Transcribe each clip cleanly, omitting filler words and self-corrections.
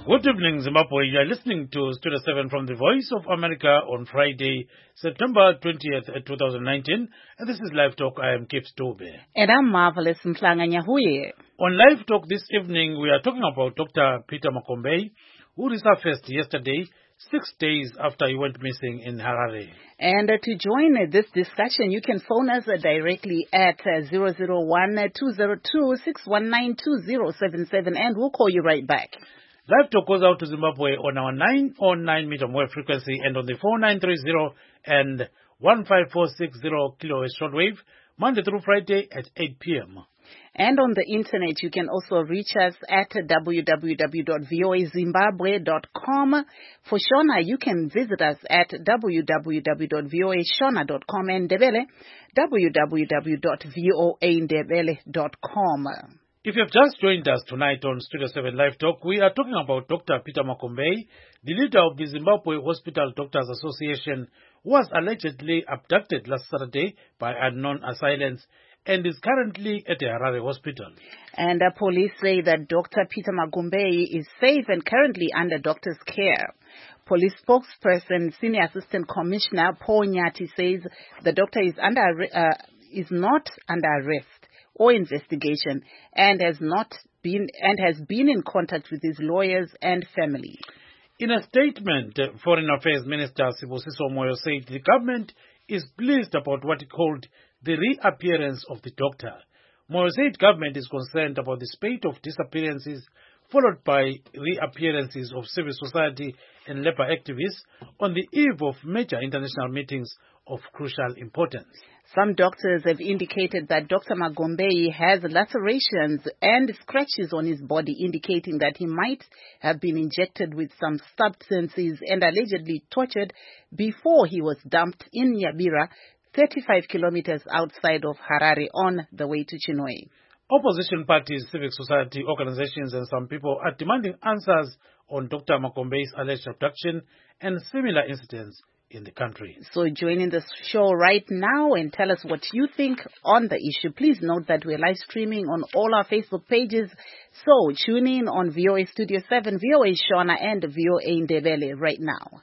Good evening, Zimbabwe. You are listening to Studio 7 from the Voice of America on Friday, September 20th, 2019. And this is Live Talk. I am Kip Stobe. And I'm Marvelous Mhlanga Nyahuye. On Live Talk this evening, we are talking about Dr. Peter Makombei, who resurfaced yesterday, 6 days after he went missing in Harare. And to join this discussion, you can phone us directly at 001-202-619-2077, and we'll call you right back. Live Talk goes out to Zimbabwe on our 909 meter wave frequency and on the 4930 and 15460 kilohertz shortwave, Monday through Friday at 8 p.m. And on the internet, you can also reach us at www.voazimbabwe.com. For Shona, you can visit us at www.voashona.com, and Ndebele, www.voandebele.com. If you have just joined us tonight on Studio 7 Live Talk, we are talking about Dr. Peter Makombei, the leader of the Zimbabwe Hospital Doctors Association, who was allegedly abducted last Saturday by unknown assailants and is currently at the Harare hospital. And police say that Dr. Peter Makombei is safe and currently under doctor's care. Police spokesperson, Senior Assistant Commissioner Paul Nyati, says the doctor is not under arrest or investigation and has been in contact with his lawyers and family. In a statement, Foreign Affairs Minister Sibusiso Moyo said the government is pleased about what he called the reappearance of the doctor. Moyo said government is concerned about the spate of disappearances followed by reappearances of civil society and labor activists on the eve of major international meetings of crucial importance. Some doctors have indicated that Dr. Makombei has lacerations and scratches on his body, indicating that he might have been injected with some substances and allegedly tortured before he was dumped in Nyabira, 35 kilometers outside of Harare, on the way to Chinhoyi. Opposition parties, civic society organizations and some people are demanding answers on Dr. Makombei's alleged abduction and similar incidents in the country. So join in the show right now and tell us what you think on the issue. Please note that we're live streaming on all our Facebook pages. So tune in on VOA Studio 7, VOA Shona, and VOA Ndebele right now.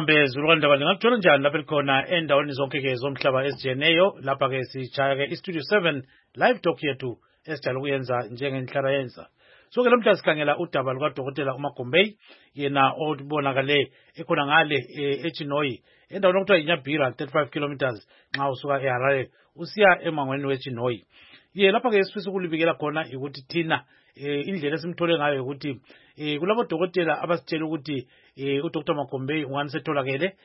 Studio 7 Live Talk here too. So ke lamhla sikhangela udaba lukaDokotela uMakombei yena obonakale ekhona ngale eChinhoyi endaweni okuthiwa iNyabira 35 kilometers nxa usuka eHarare usiya emangweni weChinhoyi. Ye lapha ke sifisa ukulibikela khona ukuthi thina indlela esimthole ngayo ukuthi kulabo dokotela abasitshela ukuthi uDr Makombei ungani setholakele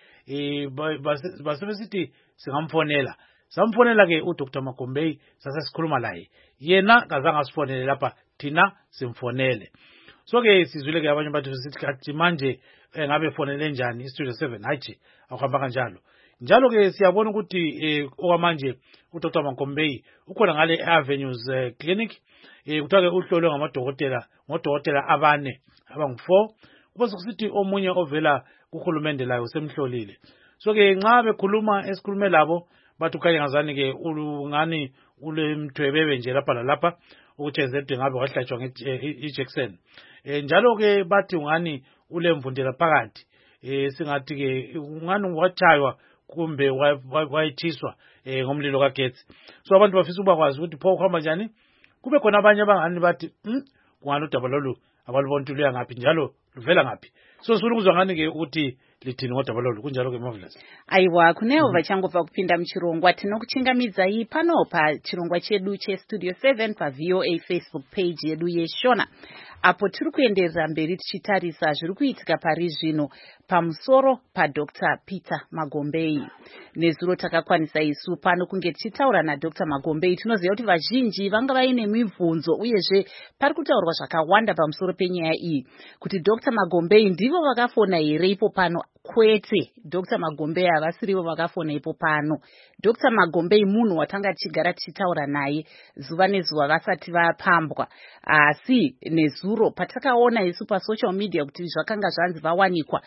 basebesithi singamfonela. Samfonela ke uDr Makombei sasesikhuluma laye. Yena kazange asifonele lapha thina simfonele. So ke sizwile ke abanye bathi sithi manje ngabe fonele njani iStudio 7 hayi akuhamba kanjalo. Njalo ke siyabona ukuthi okwamanje uDr Makombei ukhona ngale Avenues Clinic kuthiwa ke uhlolwe ngodokotela abane abangu4 kubese kusithi omunye ovela kuhulumende layo semhlolile. So ke nxa bekhuluma esikhulume labo bathi ukhanye ngazani ke ngani ule mthwebebe nje lapha lalapha ukuthi ezedwe ngabe wahlatshwa ngeJackson. Njalo ke bathi ungani ule mvundela phakathi singathi ke ungani watshaywa kumbe wayithiswa ngomlilo kagetsi. So abantu bafisa ukubakwazi ukuthi pho kuhamba njani. Kube khona abanye abangani bathi kungani udaba lolu abalubona ukuthi luya ngaphi njalo luvela ngaphi. So sifuna ukuzwa ngani ke ukuthi lithini ngodaba lolu kunjalo ke Marvelous. Aiwa kunewo vachangobva kupinda muchirongwa tinokuchingamidza pano pa chirongwa chedu cheStudio 7 pa VOA Facebook page yedu yeShona, apo tiri kuenderera mberi tichitarisa zviri kuitika pari zvino pamusoro paDr. Peter Makombei. Nezuro takakwanisa isu pano kunge tichitaura naDr. Makombei tinoziva kuti vazhinji vanga vaine mibvunzo uyezve pari kutaurwa zvakawanda pamusoro penyaya iyi, kuti Dr. Makombei ndivo vakafona here ipo pano. Kwete, Dr. Makombei havasirivo vakafona ipo pano. Dr. Makombei munhu watanga tichigara tichitaura naye zuva nezuva vasati vapambwa. Asi nezuro patakaona isu pa social media kuti zvakanga zvanzi vawanikwa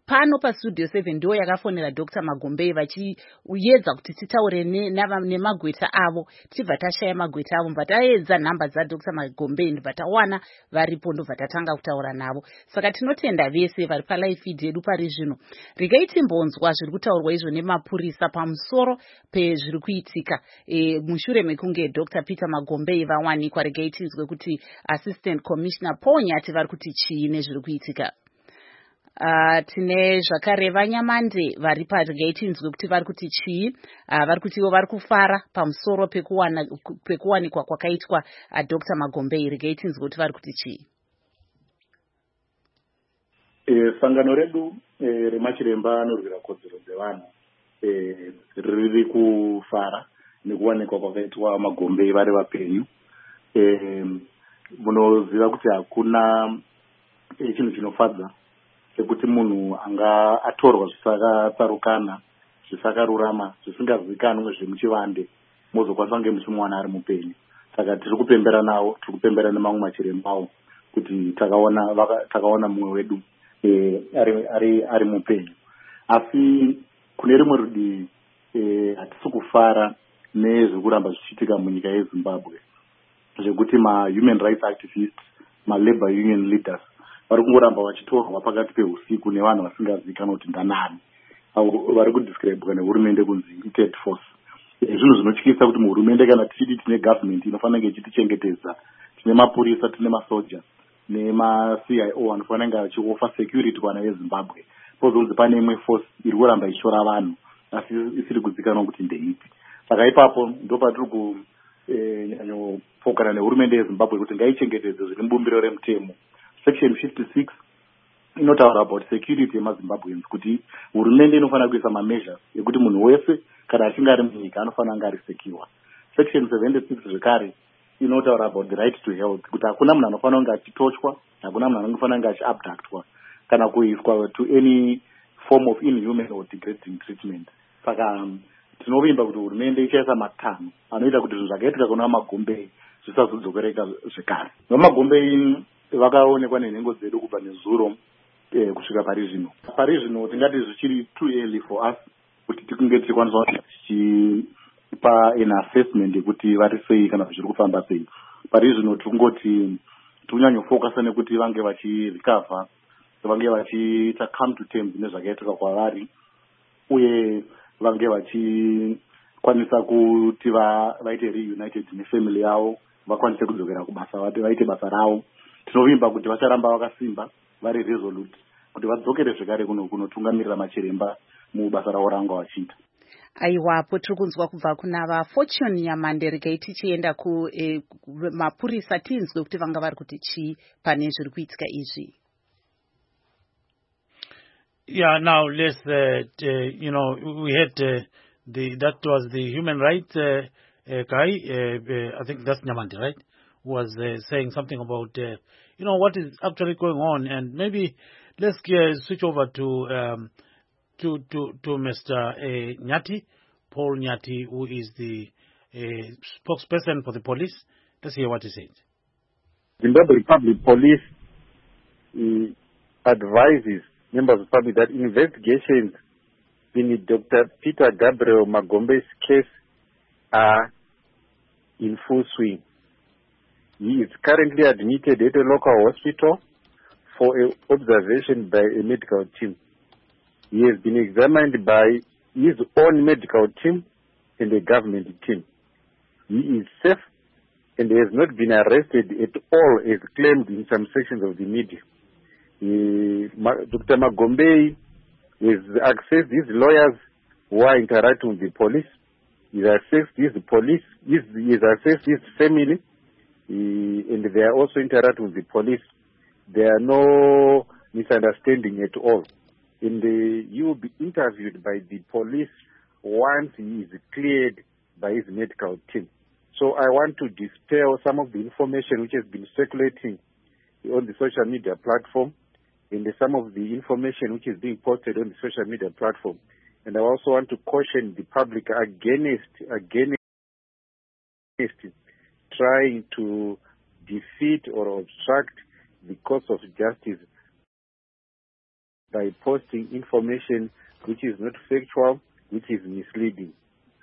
pano pastudio 7 ndo yakafonera Dr. Magombei vachiedza kuti titaure nemagweta avo. Tichibva tashaya magweta avo mbva taedza nhamba dzaDr. Magombei ndibva tawana varipo ndobva tatanga kutaura navo. Saka tinotenda vese vari palive feed yedu pari zvino. Regai timbonzwa zviri kutaurwa izvo nemapurisa pamusoro pezviri kuitika mushure mekunge Dr. Peter Magombei vawanikwa. Regai tinzwe kuti Assistant Commissioner Paul Nyati vari kuti chii nezviri kuitika. Tine zvakare Vanyamande vari paregai tinzwe kuti vari kuti chii. Vari kutiwo vari kufara pamusoro pekuwanikwa kwakaitwa Dr. Magombei. Regai tinzwe kuti vari kuti chii. Sangano redu remachiremba anorwira kodzero dzevanhu riri kufara nekuwanikwa kwakaitwa Magombei vari vapenyu. Munoziva kuti hakuna chinhu chinofadza sekuti munhu anga atorwa zvisakatsarukana, zvisakarurama, zvisingazivikanwe zvemuchivande, mozokwanisa kunge muchimuwana ari mupenyu. Saka tiri kupembera nawo, tiri kupembera nemamwe machirembawo kuti takaona mumwe wedu ari mupenyu. Asi kune rimwe rudivi hatisi kufara nezvekuramba zvichiitika munyika yeZimbabwe, zvekuti ma-human rights activists, ma-labor union leaders vari kungoramba vachitorwa pakati peusiku nevanhu vasingazivikanwa kuti ndanani, vari kudescribwa nehurumende kunzi third force. Zvinhu zvinotyisa kuti muhurumende kana tichiti tine government inofanira kunge ichitichengetedza, tine mapurisa, tine masoja nema-CIO anofanira kunge achiofa security kuvanhu veZimbabwe, pozonzi pane imwe force iri kuramba ichishora vanhu asi isiri kuzivikanwa kuti ndeipi. Saka ipapo ndopatiri kunyanyopokana nehurumende yeZimbabwe kuti ngaichengetedze zviri mubumbiro remutemo. Section 56 inotaura about security yemaZimbabweans, kuti hurumende inofanira kuisa mameasures ekuti munhu wese kana achinge ari munyika anofanira kunge ari secure. Section 76 zvekare inotaura about the right to health, kuti hakuna munhu anofanira kunge achitochwa, hakuna munhu anofanira kunge achiabductwa kana kuiswa to any form of inhuman or degrading treatment. Saka tinovimba kuti hurumende ichaisa matanho anoita kuti zvinhu zvakaitika kuna Magombei zvisazodzokereka zvekare. Magombei vakaonekwa nenhengo dzedu kubva nezuro kusvika pari zvino tingati zvichiri too early for us kuti tikunge tichikwanisa tichipa an assessment yekuti vari sei kana zviri kufamba sei. Pari zvino tingoti tikunyanyofocusa nekuti vange vachirecover, vange vachiita come to terms nezvakaitika kwavari, uye vange vachikwanisa kuti vaite reunited nefamily yavo, vakwanise kudzokera kubasa, vaite basa ravo. Tinovimba kuti vacharamba vakasimba, vari resolute kuti vadzokere zvekare kunotungamirira machiremba mubasa ravo ranga vachiita. Aiwapo tiri kunzwa kubva kuna vaFortune Nyamande. Regai tichienda kumapurisa tinzwe kuti vanga vari kuti chii pane zviri kuitika izvi. Yeah, now let's we had that was the human rights guy, I think that's Nyamande, right? Was saying something about what is actually going on, and maybe let's switch over to Mr. Nyati, Paul Nyati, who is the spokesperson for the police. Let's hear what he said. Zimbabwe Republic Police advises members of the public that investigations in Dr. Peter Gabriel Magombei's case are in full swing. He is currently admitted at a local hospital for observation by a medical team. He has been examined by his own medical team and a government team. He is safe and has not been arrested at all as claimed in some sections of the media. Dr. Magombei has accessed his lawyers who are interacting with the police. He has accessed his police, he has accessed his family, and they are also interacting with the police. There are no misunderstanding at all. And he will be interviewed by the police once he is cleared by his medical team. So I want to dispel some of the information which has been circulating on the social media platform, and some of the information which is being posted on the social media platform. And I also want to caution the public against trying to defeat or obstruct the course of justice by posting information which is not factual, which is misleading.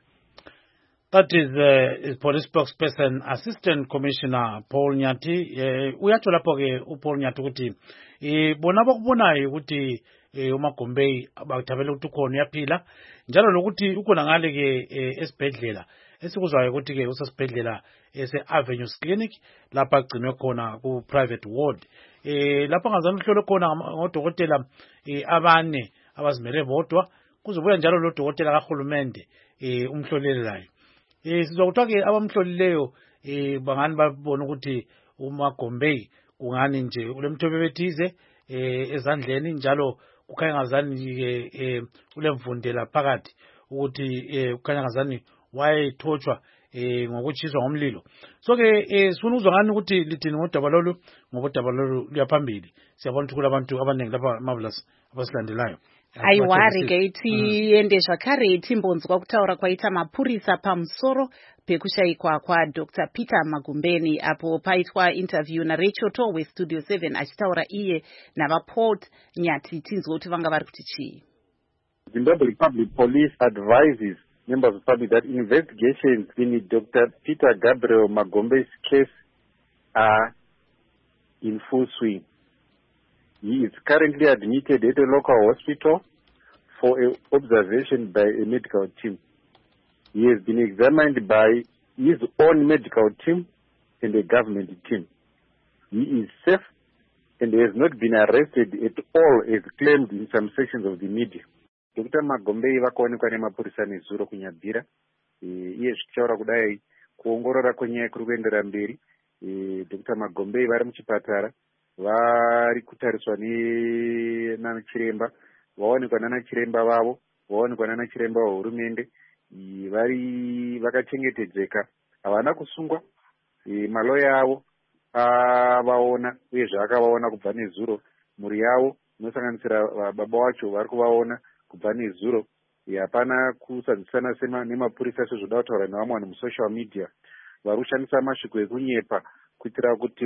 That is police spokesperson, Assistant Commissioner Paul Nyati. Uyatsho lapho ke uPaul Nyati ukuthi bona bakubonayo ukuthi uMagombei bathabela ukuthi ukhona uyaphila njalo lokuthi ukhona ngale ke esibhedlela esikuzwayo ukuthi ke usesibhedlela ese-Avenues Clinic lapha agcinwe khona ku-private ward. Lapha ngazana uhlolo khona ngodokotela abane abazimele bodwa kuzobuya njalo lo dokotela kahulumende umhlolelelayo. Sizokuthiwa ke abamhlolileyo bangani babona ukuthi uMagombei kungani nje ulemthobe bethize ezandleni njalo kukhanya ngazani ke ulemvundela phakathi ukuthi kukhanya ngazani wayethotshwa ngokutshiswa ngomlilo. So ke sifuna ukuzwa ngani ukuthi lithini ngodaba lolu ngoba udaba lolu luyaphambili. Siyabona ukuthi kulabantu abaningi lapha Marvelous abasilandelayo. Aiwari gaiti ende zvakare itimbonzwa kutaura kwaita mapurisa pamusoro pekushayikwa Dr. Peter Magumbeni apo paitwa interview naRachel To weStudio 7 achitaura iye navaPaul Nyati. Tinzwa kuti vanga vari kuti chii. Zimbabwe Public Police advises members of the public that investigations in Dr. Peter Gabriel Magombei's case are in full swing. He is currently admitted at a local hospital for observation by a medical team. He has been examined by his own medical team and a government team. He is safe and has not been arrested at all as claimed in some sections of the media. Dr. Magombei vakaonekwa nemapurisa nezuro kunyabvira iye zvichitaura kudai kuongorora kwenyaya kuri kuendera mberi. Dr. Magombei vari muchipatara vari kutariswa nanachiremba, vaonekwa nanachiremba vavo, vaonekwa nanachiremba wehurumende, vari vakachengetedzeka, havana kusungwa. Maloya avo avaona uyezve akavaona kubva nezuro. Mhuri yavo inosanganisira baba wacho vari kuvaona kubva nezuro. Hapana kusanzisana nemapurisa sezvoda kutaura nevamwe vanhu musocial media vari kushandisa masviko ekunyepa kuitira kuti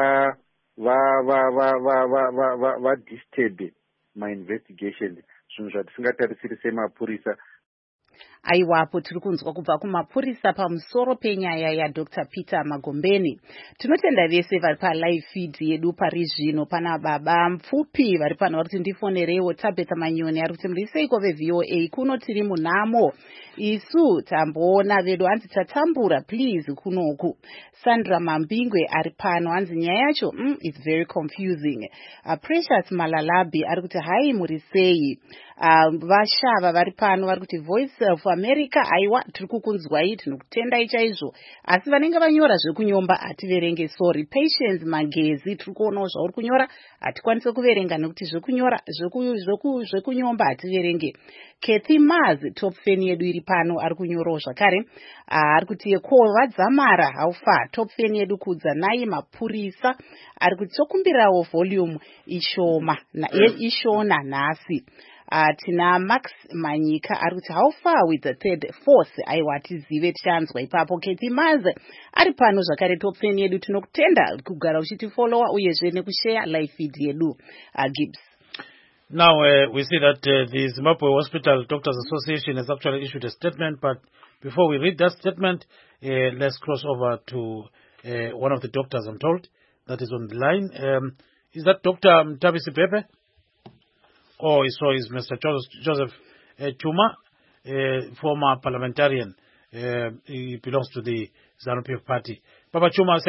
disturb my investigation, zvinhu zvatisingatarisiri semapurisa. Aiwapo tiri kunzwa kubva kumapurisa pamusoro penyaya yaDr. Peter Magombeni. Tinotenda vese vari palive feed yedu pari zvino. Pana baba mupfupi vari pano vari kuti ndifonerewo. Tabetha Manyoni ari kuti muriseiko veVOA kuno tiri munhamo. Isu tamboona vedu hanzi tatambura please kunoku. Sandra Mambingwe ari pano hanzi nyaya yacho it's very confusing. Precious Malalabi ari kuti hai murisei. Vashava vari pano vari kuti Voice of America aiwa tiri kukunzwai tinokutendai chaizvo asi vanenge vanyora zvekunyomba hativerenge sorry. Patience Magezi tiri kuonawo zvauri kunyora hatikwanise kuverenga nekuti zvekunyora zvekunyomba hativerenge. Kathy Maz top fan yedu iri pano ari kunyorawo zvakare ari kuti vadzamara haufa top fan yedu kudzanai mapurisa ari kuti tokumbirawo volume ishona nhasi. Tina Max Manyika ari kuti how far with the third force aiwa tizive tichanzwa ipapo. Kathy Maz ari pano zvakare top fan yedu tinokutenda kugara uchitifollowa uyezve nekushare live feed yedu. Gibbs. Now we see that the Zimbabwe Hospital Doctors Association has actually issued a statement, but before we read that statement, let's cross over to one of the doctors, I'm told, that is on the line. Is that Dr. Mtabisi Pepe? Oh, so is Mr. Joseph Chuma, former parliamentarian. He belongs to the ZANU-PF party. Papa Chuma,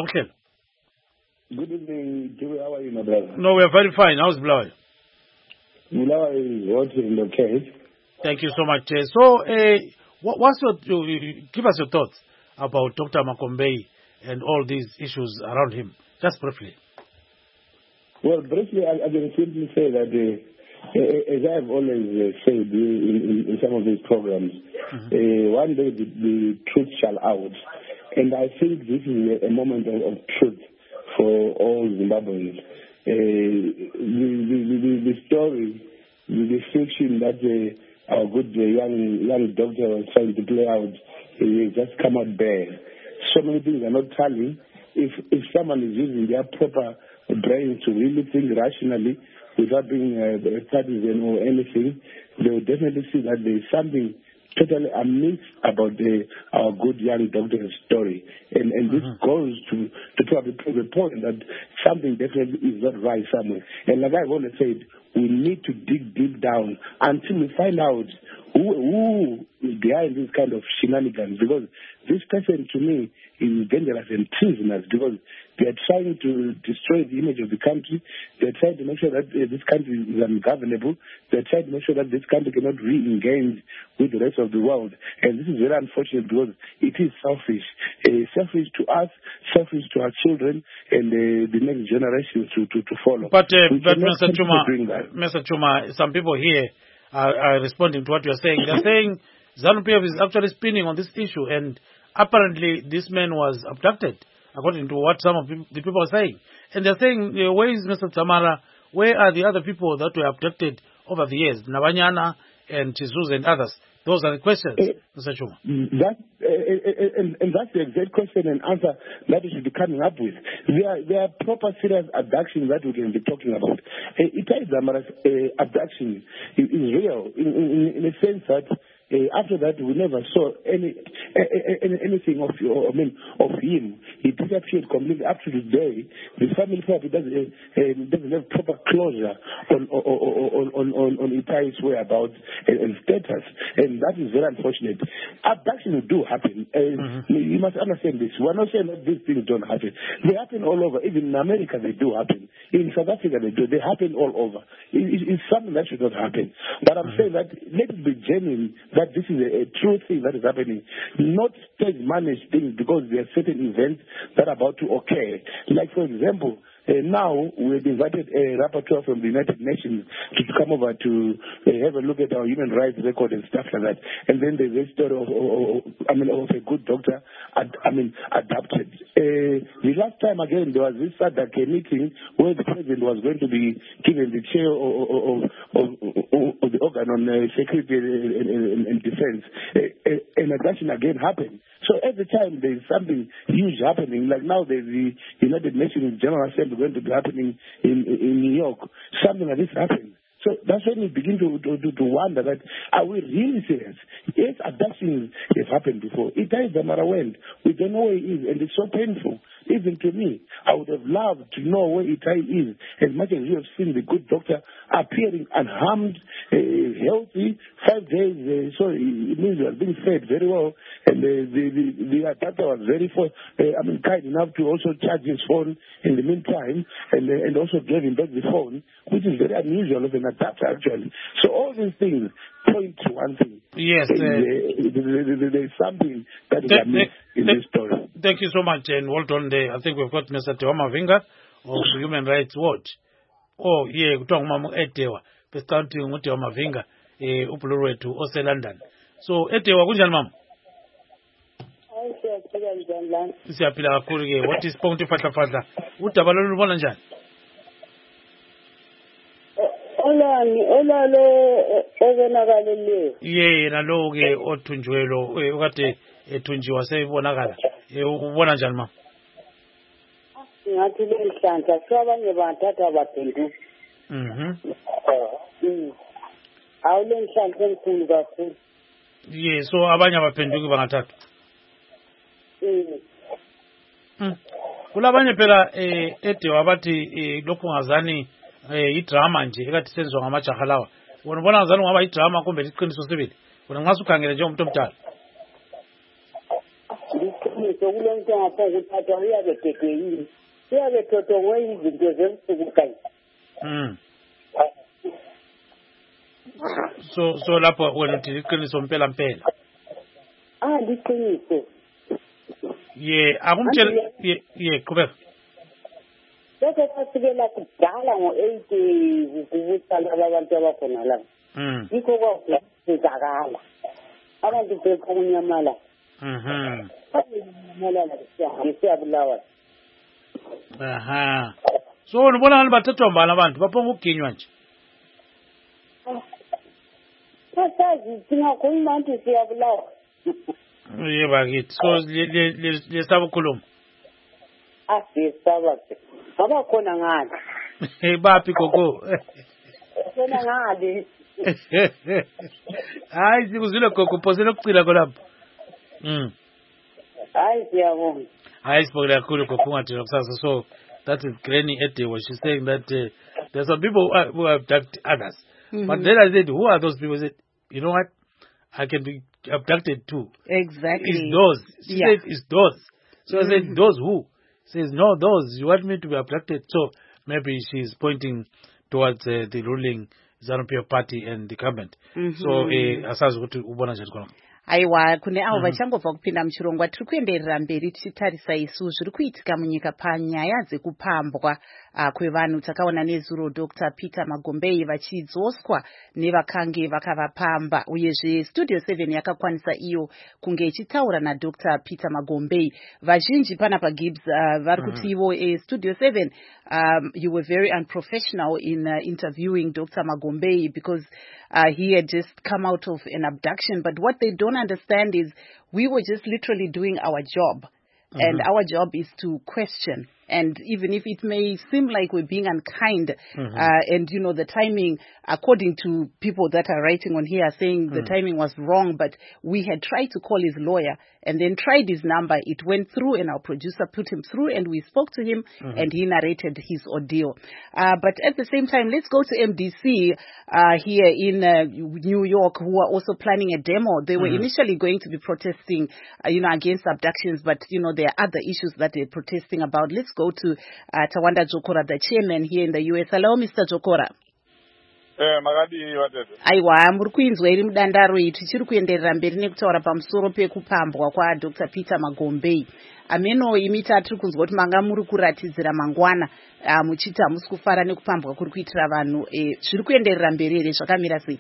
good evening, Joey. How are you, my brother? No, we are very fine. How's Blair? Blair is working okay. Thank you so much. Give us your thoughts about Dr. Magombei and all these issues around him, just briefly. Well, briefly, I can simply say that, as I have always said in some of these programs, one day the truth shall out. And I think this is a moment of truth for all Zimbabweans. The story, the fiction that our good young doctor was trying to play out, just come out bare. So many things are not telling. If someone is using their proper brain to really think rationally, without being partisan or anything, they will definitely see that there is something totally amiss about our good young doctor's story. And this goes to probably prove the point that something definitely is not right somewhere. And like I've always said, we need to dig deep down until we find out who is behind this kind of shenanigans, because this person to me is dangerous and treasonous, because they are trying to destroy the image of the country. They are trying to make sure that this country is ungovernable. They are trying to make sure that this country cannot re-engage with the rest of the world. And this is very unfortunate because it is selfish. Selfish to us, selfish to our children, and the next generations to follow. But Mr. Chuma, some people here are responding to what you're saying. They're saying ZANU-PF is actually spinning on this issue, and apparently this man was abducted, according to what some of the people are saying. And they're saying, where is Mr. Tamara? Where are the other people that were abducted over the years? Nabanyana and Chizuz and others. Those are the questions, Mr. Chuma. And that's the exact question and answer that we should be coming up with. There are proper serious abductions that we can be talking about. Itai Dzamara's abduction is real in a sense that after that, we never saw anything of him. He disappeared completely. Up to today, the family probably doesn't have proper closure on Itai's whereabouts and status, and that is very unfortunate. Abductions do happen. You must understand this. We're not saying that these things don't happen. They happen all over. Even in America, they do happen. In South Africa, they do. They happen all over. It's something that should not happen. But I'm saying that let it be genuine that this is a true thing that is happening, not stage managed things because there are certain events that are about to occur. Like, for example, now we've invited a rapporteur from the United Nations to come over to have a look at our human rights record and stuff like that. And then there's a story of a good doctor, adopted. The last time again there was this SADC meeting where the president was going to be given the chair of the organ on security and defense. An abduction again happened. So every time there's something huge happening, like now there's the United Nations General Assembly going to be happening in New York, something like this happened. So that's when we begin to wonder that, are we really serious? Yes, abductions have happened before. Itai Dzamara went. We don't know where he is, and it's so painful. Even to me, I would have loved to know where Itai is, as much as you have seen the good doctor appearing unharmed, healthy, 5 days. So it means he was being fed very well, and the doctor was very kind enough to also charge his phone in the meantime, and also gave him back the phone, which is very unusual of an adapter actually. So all these things point to one thing. Yes, there's something that is amiss in this story. Thank you so much, and well done there. I think we've got Mr. Tewa Mavinga of the Human Rights Watch. Oh, yeah, kuthiwa ngumama Etewa. Besithi nguTewa Mavinga ubhulu wethu oseLondon. So Etewa kunjani mama? Siyaphila kakhulu ke. What is point fatla? Udaba lolu lubona njani? Olalo obenakaleleyo. Yena lo ke othunjwelo okade ethunjiwa sebonakala. Ubona njani mama? Ngathi lenhlanhla sabanye bathatha baphenduka. Awulenhlanhla enkulu kakhulu. Yeah, so abanye abaphenduki bangathatha. Kulabanye phela Edewa abathi lokhu ngazani idrama nje ekathi senziwa ngamajaha lawa. Wona ubona ngazani ngaba idrama kumbe liqiniso sibili. Wona ngathi ukhangele nje umuntu omdala. Liqiniso kulomuntu ngapha ukuthatha uyabe gegeyini. Uyabe thotongwe izinto zemsuku kanye. So lapho wena uthi liqiniso mpela. Liqiniso. Yeah, akumtshela qhubeka. Lokho kwasikela kudala ngo-80 kubusala abantu abakhona la. Yikho kwakuzakala. Abantu bephumunyamala. Siyabulawa. So ubona ngani bathathwa mbala abantu baphonga ukuginywa nje. Sasazi singakhuluma nti siyabulawa. Yeba kithi. So lesaba ukukhuluma. Asisaba. Abakhona ngani? Baphi gogo? sona ngale. Hayi sikuzwile gogo phosela ukucila kolapho. Hayi siyabonga. Hayi sibongela kakhulu gogo ungathina kusasa. So that is Granny Edewo. She's saying that there's some people who abduct others. But then I said, who are those people? I said, you know what? I can be abducted too. Exactly. It's those. She said it's those. So I said, those who? She says, no, those. You want me to be abducted? So maybe she's pointing towards the ruling ZANU-PF party and the government. So asazi ukuthi ubona njani khona. Aiwa kune avo vachangobva kupinda muchirongwa tiri kuenderera mberi tichitarisa isu zviri kuitika munyika panyaya dzekupambwa kwevanhu. Takaona nezuro Dr. Peter Magombei vachidzoswa nevakange vakavapamba, uyezve Studio 7 yakakwanisa iyo kunge ichitaura naDr. Peter Magombei. Vazhinji panapa Gibbs vari kuti ivo Studio 7 you were very unprofessional in interviewing Dr. Magombei because he had just come out of an abduction. But what they don't understand is we were just literally doing our job. And our job is to question. And even if it may seem like we're being unkind, and you know, the timing, according to people that are writing on here, are saying the timing was wrong, but we had tried to call his lawyer and then tried his number. It went through and our producer put him through and we spoke to him and he narrated his ordeal. But at the same time, let's go to MDC here in New York, who are also planning a demo. They were initially going to be protesting, against abductions, but there are other issues that they're protesting about. Let's go to Tawanda Jokora, the chairman here in the US. Hello, Mr. Jokora. Aiwa, muri kuinzwa iri mudandaro iri tichiri kuenderera mberi nekutaura pamusoro pekupambwa kwaDr. Peter Magombei. Ameno imi tiri kunzwa kuti manga muri kuratidzira mangwana muchiti hamusi kufara nekupambwa kuri kuitira vanhu. Zviri kuenderera mberi ere, zvakamira sei?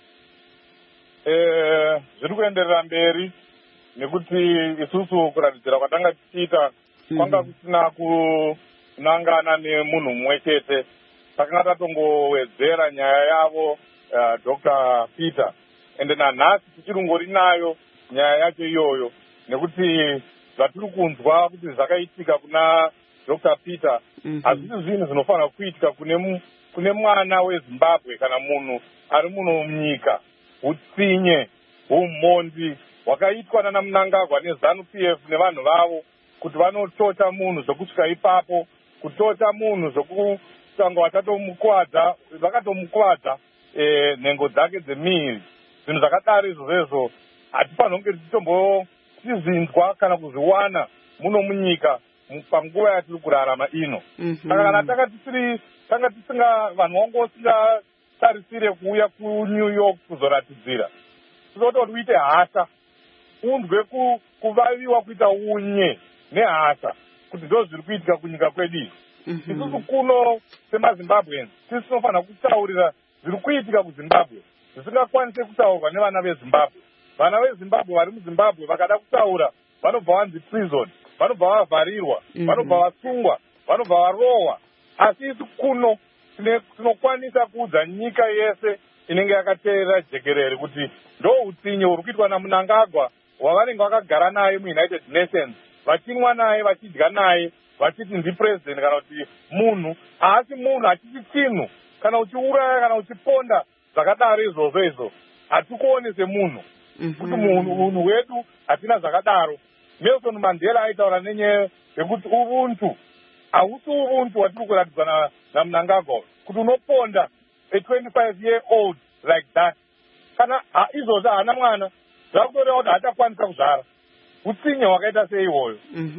Zviri kuenderera mberi nekuti isusu kuratidzira kwatanga tichiita kwanga kusina kunangana nemunhu mumwe chete. Takanga tatongowedzera nyaya yavo Dr. Peter, ende nanhasi tichirungori nayo nyaya yacho iyoyo, nekuti zvatiri kunzwa kuti zvakaitika kuna Dr. Peter hazvisi zvinhu zvinofanira kuitika kune mwana weZimbabwe kana munhu ari muno munyika. Utsinye hwumhondi hwakaitwa nana Mnangagwa neZANU-PF nevanhu vavo kuti vanotota munhu zvokusvika ipapo, kutota munhu zvokutanga vatatomukwadza, vakatomukwadza nhengo dzake dzemiri. Zvinhu zvakadaro izvozvo hatifanira kunge tichitombotizinzwa kana kuzviwana muno munyika panguva yatiri kurarama ino. Saka kana tanga tisinga vanhu vangu vasingatarisire kuuya kuNew York kuzoratidzira, tizoda kuti uite hasha, unzwe kuvaviwa kuita unye nehasha kuti ndo zviri kuitika kunyika kwedu. Isusu kuno semaZimbabweans tisi tinofanira kutaurira zviri kuitika kuZimbabwe zvisingakwanise kutaurwa nevana veZimbabwe. Vana veZimbabwe vari muZimbabwe vakada kutaura vanobva vanzi prison, vanobva vavharirwa, vanobva vasungwa, vanobva varohwa. Asi isu kuno tinokwanisa kuudza nyika yese inenge yakateerera jekerere kuti ndo utsinye huri kuitwa naMnangagwa wavanenge vakagara naye muUnited Nations, vachimwa naye, vachidya naye, vachiti ndipresident kana kuti munhu. Asi munhu hachiti chinhu. Kana uchiuraya kana uchiponda zvakadaro izvozvo hatikuone semunhu. Kuti munhu hwedu hatina zvakadaro. Nelson Mandela aitaura nenyaya yekuti ubuntu hausi ubuntu hwatiri kuratidzwa naMnangagwa, kuti unoponda a 25-year-old like that. Kana izvozvo haana mwana, zvakutoreva kuti hachakwanisa kuzvara. Utsinye hwakaita sei ihoyo.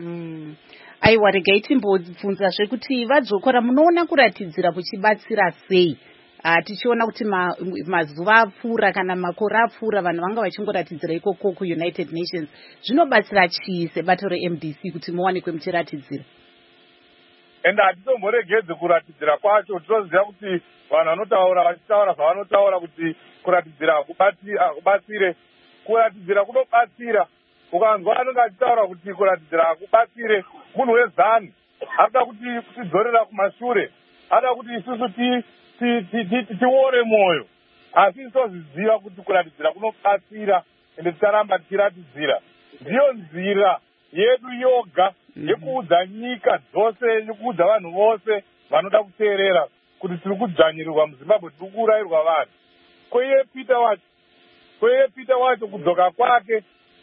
Aiwa, regai timbobvunzazve kuti vaJokora munoona kuratidzira kuchibatsira sei? Tichiona kuti mazuva apfuura kana makore apfuura vanhu vanga vachingoratidzira ikoko kuUnited Nations. Zvinobatsira chii sebato reMDC kuti muwanikwe muchiratidzira? Ende hatitomboregedze kuratidzira kwacho. Tinoziva kuti vanhu vanotaura vachitaura zvavanotaura kuti kuratidzira hakubatsire. Kuratidzira kunobatsira. Ukanzwa anenge achitaura kuti kuratidzira hakubatsire, munhu weZANU anoda kuti tidzorera kumashure, anoda kuti isusu tiore mwoyo. Asi tozviziva kuti kuratidzira kunobatsira, ende ticharamba tichiratidzira. Ndiyo nzira yedu yoga yekuudza nyika dzose, yekuudza vanhu vose vanoda kuteerera kuti tiri kudzvanyirirwa muzimbabwe, tiri kuurayirwa vanhu. Kweye Peter wacho kudzoka kwake,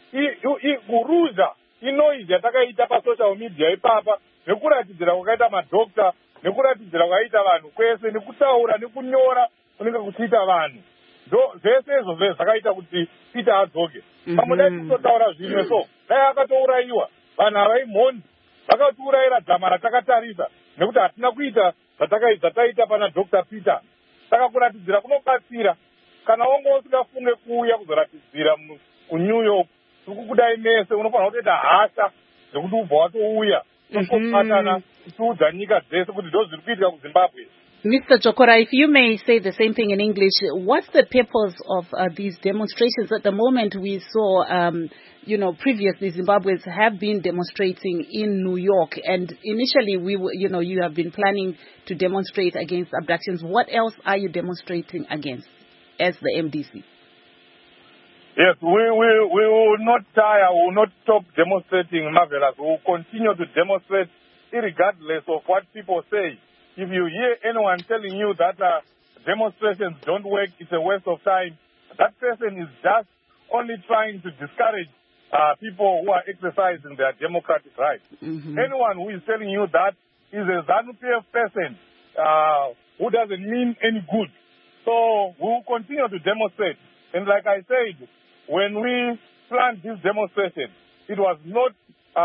kuruza inoizha takaita pasocial media ipapa, nekuratidzira kwakaita madhokta, nekuratidzira kwakaita vanhu kwese, nekutaura nekunyora kunenge kuchiita vanhu. Zvese izvozvo zvakaita kuti Peter adzoke. Pamwe dai kutotaura zvimwe so, dai akatourayiwa. Vanhu avaimhondi vakatiurayira dzama ratakatarisa, nekuti hatina kuita zvataita pana Dr. Peter. Saka kuratidzira kunobatsira. Kana wonge usingafunge kuuya kuzoratidzira kuNew York, kudai mese unofanira kutoita hasha zvekuti ubva watouya tokobatana tiudza nyika dzese kuti ndo zviri kuitika kuZimbabwe. Mr. Chokora, if you may say the same thing in English, what's the purpose of these demonstrations? At the moment, we saw, previously Zimbabweans have been demonstrating in New York, and initially you have been planning to demonstrate against abductions. What else are you demonstrating against as the MDC? Yes, we will not tire, we will not stop demonstrating, Marvelous. We will continue to demonstrate regardless of what people say. If you hear anyone telling you that demonstrations don't work, it's a waste of time, that person is just only trying to discourage people who are exercising their democratic rights. Anyone who is telling you that is a ZANU-PF person who doesn't mean any good. So we will continue to demonstrate. And like I said, when we planned this demonstration, it was not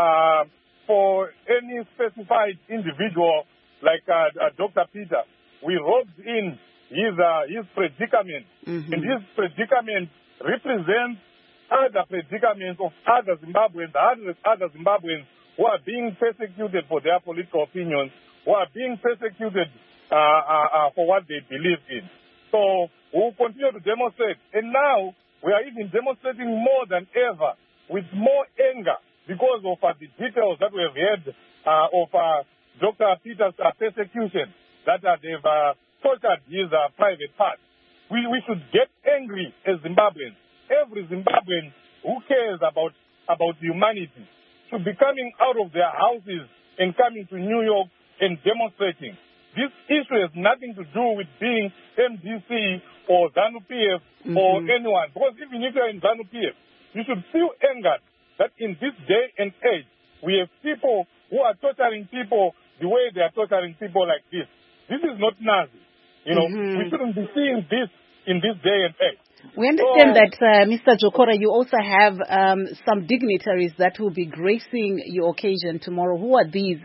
for any specified individual like Dr. Peter. We roped in his predicament, and his predicament represents other predicaments of other Zimbabweans, other Zimbabweans who are being persecuted for their political opinions, who are being persecuted for what they believe in. So we will continue to demonstrate, and now we are even demonstrating more than ever with more anger because of the details that we have heard of Dr. Peter's persecution, that they've tortured his private parts. We should get angry as Zimbabweans. Every Zimbabwean who cares about humanity should be coming out of their houses and coming to New York and demonstrating. This issue has nothing to do with being MDC or ZANU-PF or anyone. Because even if you're in ZANU-PF, you should feel angered that in this day and age, we have people who are torturing people the way they are torturing people like this. This is not Nazi. We shouldn't be seeing this in this day and age. We understand that, Mr. Chokora, you also have some dignitaries that will be gracing your occasion tomorrow. Who are these?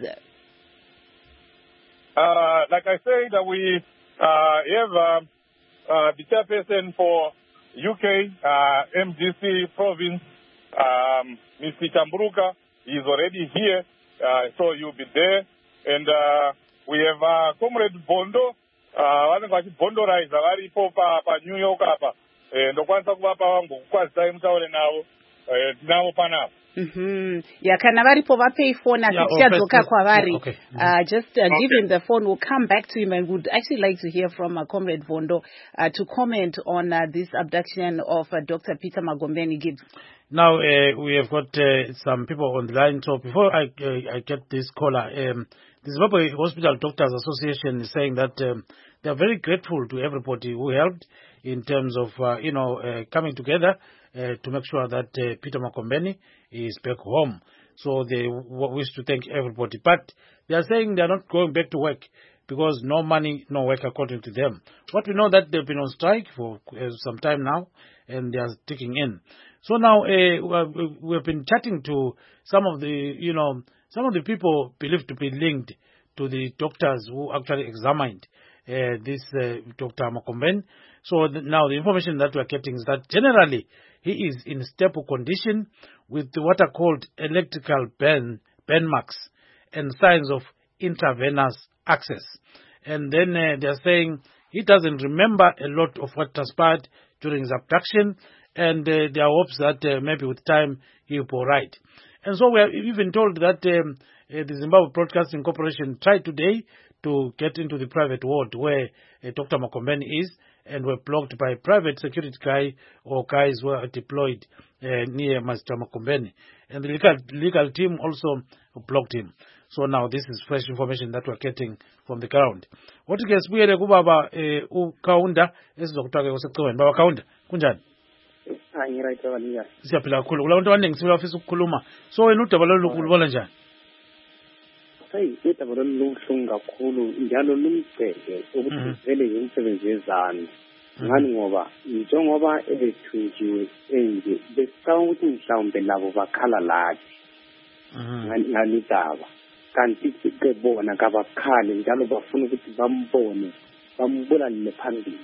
Like I said, we have the chairperson for UK MDC province, Mr. Chamburuka. He's already here, so you'll be there. And we have Comrade Bondo, vanenge vachibhondoraidza varipo New York apa, ndokwanisa kuvapa vangu kukwazisai mutaure navo, tinavo panavo. Kana varipo vapei phone tichadzoka kwavari. Just give him the phone. We'll come back to him, and would actually like to hear from Comrade Bondo to comment on this abduction of Dr. Peter Magombeni Gibbs. Now we have got some people on the line. So before I get this caller, the Zimbabwe Hospital Doctors Association is saying that they are very grateful to everybody who helped in terms of coming together to make sure that Peter Magombeni is back home. So they wish to thank everybody. But they are saying they are not going back to work because no money, no work, according to them. What we know that they've been on strike for some time now, and they are ticking in. So now we have been chatting to some of the people believed to be linked to the doctors who actually examined this Dr. Magombeni. So now the information that we are getting is that generally he is in stable condition with what are called electrical burn marks and signs of intravenous access. And then they are saying he doesn't remember a lot of what transpired during his abduction, and there are hopes that maybe with time he will be all right. And so we are even told that the Zimbabwe Broadcasting Corporation tried today to get into the private ward where Dr. Magombeni is, and were blocked by private security guys who are deployed near Mr. Magombeni. And the legal team also blocked him. So now this is fresh information that we're getting from the ground. What ke sibuyele kubaba uKaunda esizokuthola usecweni. Baba Kaunda, kunjani? Right baba. Siyaphila kakhulu. Kulabantu abaningi sibafisa ukukhuluma. So wena udaba lolubona njani? Hey, udaba loluhlungu kakhulu njalo lumceke ukuthi vele yimsebenzi yezandla. Ngani ngoba njengoba ebethunjiwe enje besicabanga ukuthi mhlawumbe labo bakhala lathi. Ngani daba. Kanti ke bona kabakhali njalo bafuna ukuthi bambone bambulale phambili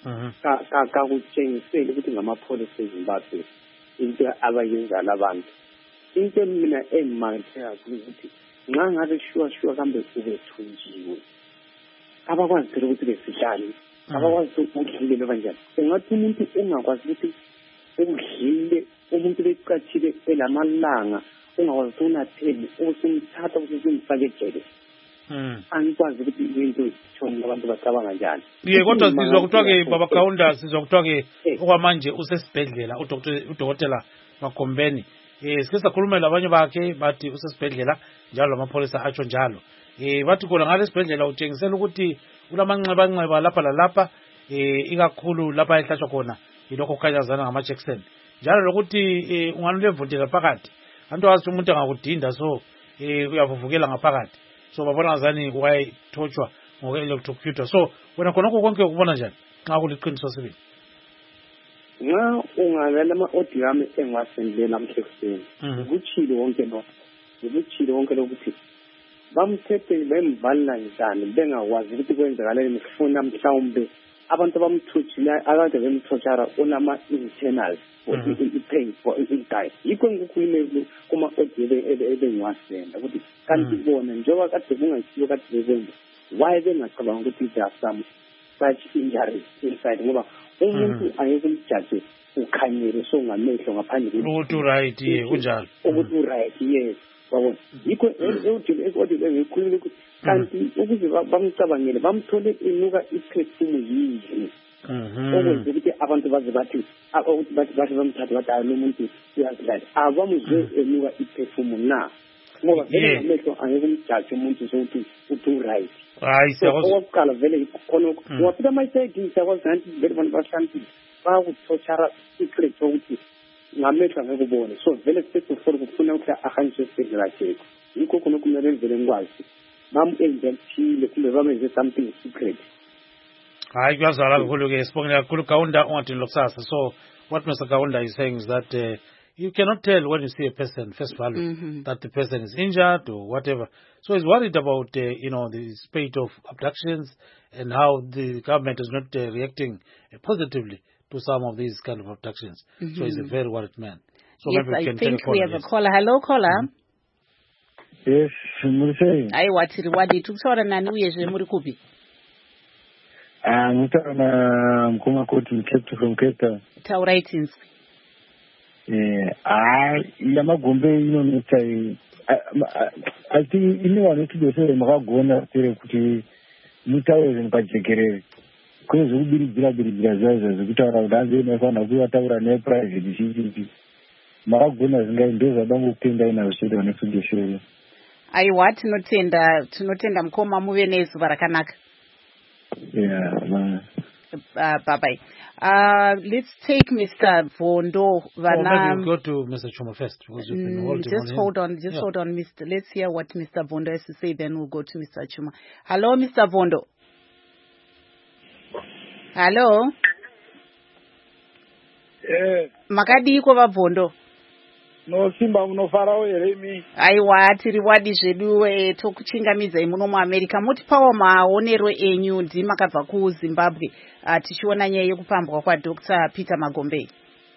ka kutshengisela ukuthi ngamapholisa eZimbabwe into abayenza labantu into mina emangisa ukuthi nxa ngabe shuwa kambe ubethunjiwe abakwazi ukuthi besihlale abakwazi ukudlile kanjani engathi umuntu engakwazi ukuthi ukudlile umuntu becathile elamalanga ungakwazi unatheli usumthatha usumfake ejele angikwazi ukuthi into ishona abantu bacabanga njani kodwa sizwa kuthiwa ke baba Kaunda sizwa kuthiwa ke okwamanje usesibhedlela udokotela Magombeni sike sakhulumela abanye bakhe bathi usesibhedlela njalo amapholisa atsho njalo bathi khona ngale sibhedlela utshengisela ukuthi ulamanxeba lapha lalapha ikakhulu lapha ehlashwa khona yilokho kukhanyazana ngama-Jackson njalo lokuthi unganulevundela phakathi antu wazi umuntu angakudinda so uyavuvukela ngaphakathi so babona ngazani wayethotshwa ngokwe-electrocutor so wena khonokho konke ukubona njani xa kuliqiniso sibili nxa ungalela ama-audio ami engiwasendele namhla ekuseni ngikuchile wonke lokuthi bamthethe bemvalela njani bengakwazi ukuthi kwenzakaleni ngifuna mhlawumbe abantu bamthuthile abantu bemthoshara unama-internals i-pain for i-guy yikho ngikukhulume kuma-audio ebengiwasenda ukuthi kanti bona njengoba kade kungayisiyo kade bebenza why bengacabanga ukuthi there are some such injuries inside ngoba umuntu angeke umjaje ukhanyele so ngamehlo ngaphandle ukuthi right kunjalo ukuthi right yes babona yikho audio engikhuluma ukuthi kanti ukuze bamcabangele bamthole inuka iphefumulo yini okwenza ukuthi abantu baze bathi bamthathe bathi hayi lo muntu uyazidlala abamuzwe enuka iphefumulo na ngoba vele ngamehlo angeke umjaje umuntu sokuthi uthi right hayi okokuqala vele khona wafika amayisayidi sakwazi nanti vele abantu bahlambile bayakuthoshara secret sokuthi ngamehlo angeke ubone so vele sekufuna ukuthi ahanjiswe esibhedlela theko yikho khona kumele vele ngikwazi bam-enzelthile kumbe bamenze something secret hayi kuyazwakala kakhulu-ke sibongela kakhulu Kaunda ungadini lokusasa so what Mr. Kaunda is saying is that you cannot tell when you see a person first value that the person is injured or whatever so he's worried about the spate of abductions and how the government is not reacting positively to some of these kind of abductions so he's a very worried man so yes, maybe we can I think we have yes. a caller. Hello caller Yes, muri aiwa tiri wadi tukutaura nani uyezve muri kupi mutaura na mkoma koti Cape from Cape Town taurai tinzwi yamagombe inonetsa I think ine vanotidosere makagona tere kuti mutaure zvinhu pajekerere kune zvekubiridzira zvaizvo zvekutaura kuti hanzi inofanira kuvataura neprivate chichichi makagona zvingai ndo zvadangokutendai nazvo chete vanotidosere aiwa tinotenda mukoma muve nezuva rakanaka bye bye let's take Mr. Vondo maybe we'll go to Mr. Chuma first because you've been holding just hold on Mr. let's hear what Mr. Vondo has to say then we'll go to Mr. Chuma. Hello Mr. Vondo. Hello makadiko vaBvondo nosimba munofarawo here imi aiwa tiri wadi zvedu tokuchingamidzai muno muAmerica mutipawo maonero enyu ndimakabva kuZimbabwe tichiona nyaya yekupambwa kwaDr. Peter Magombe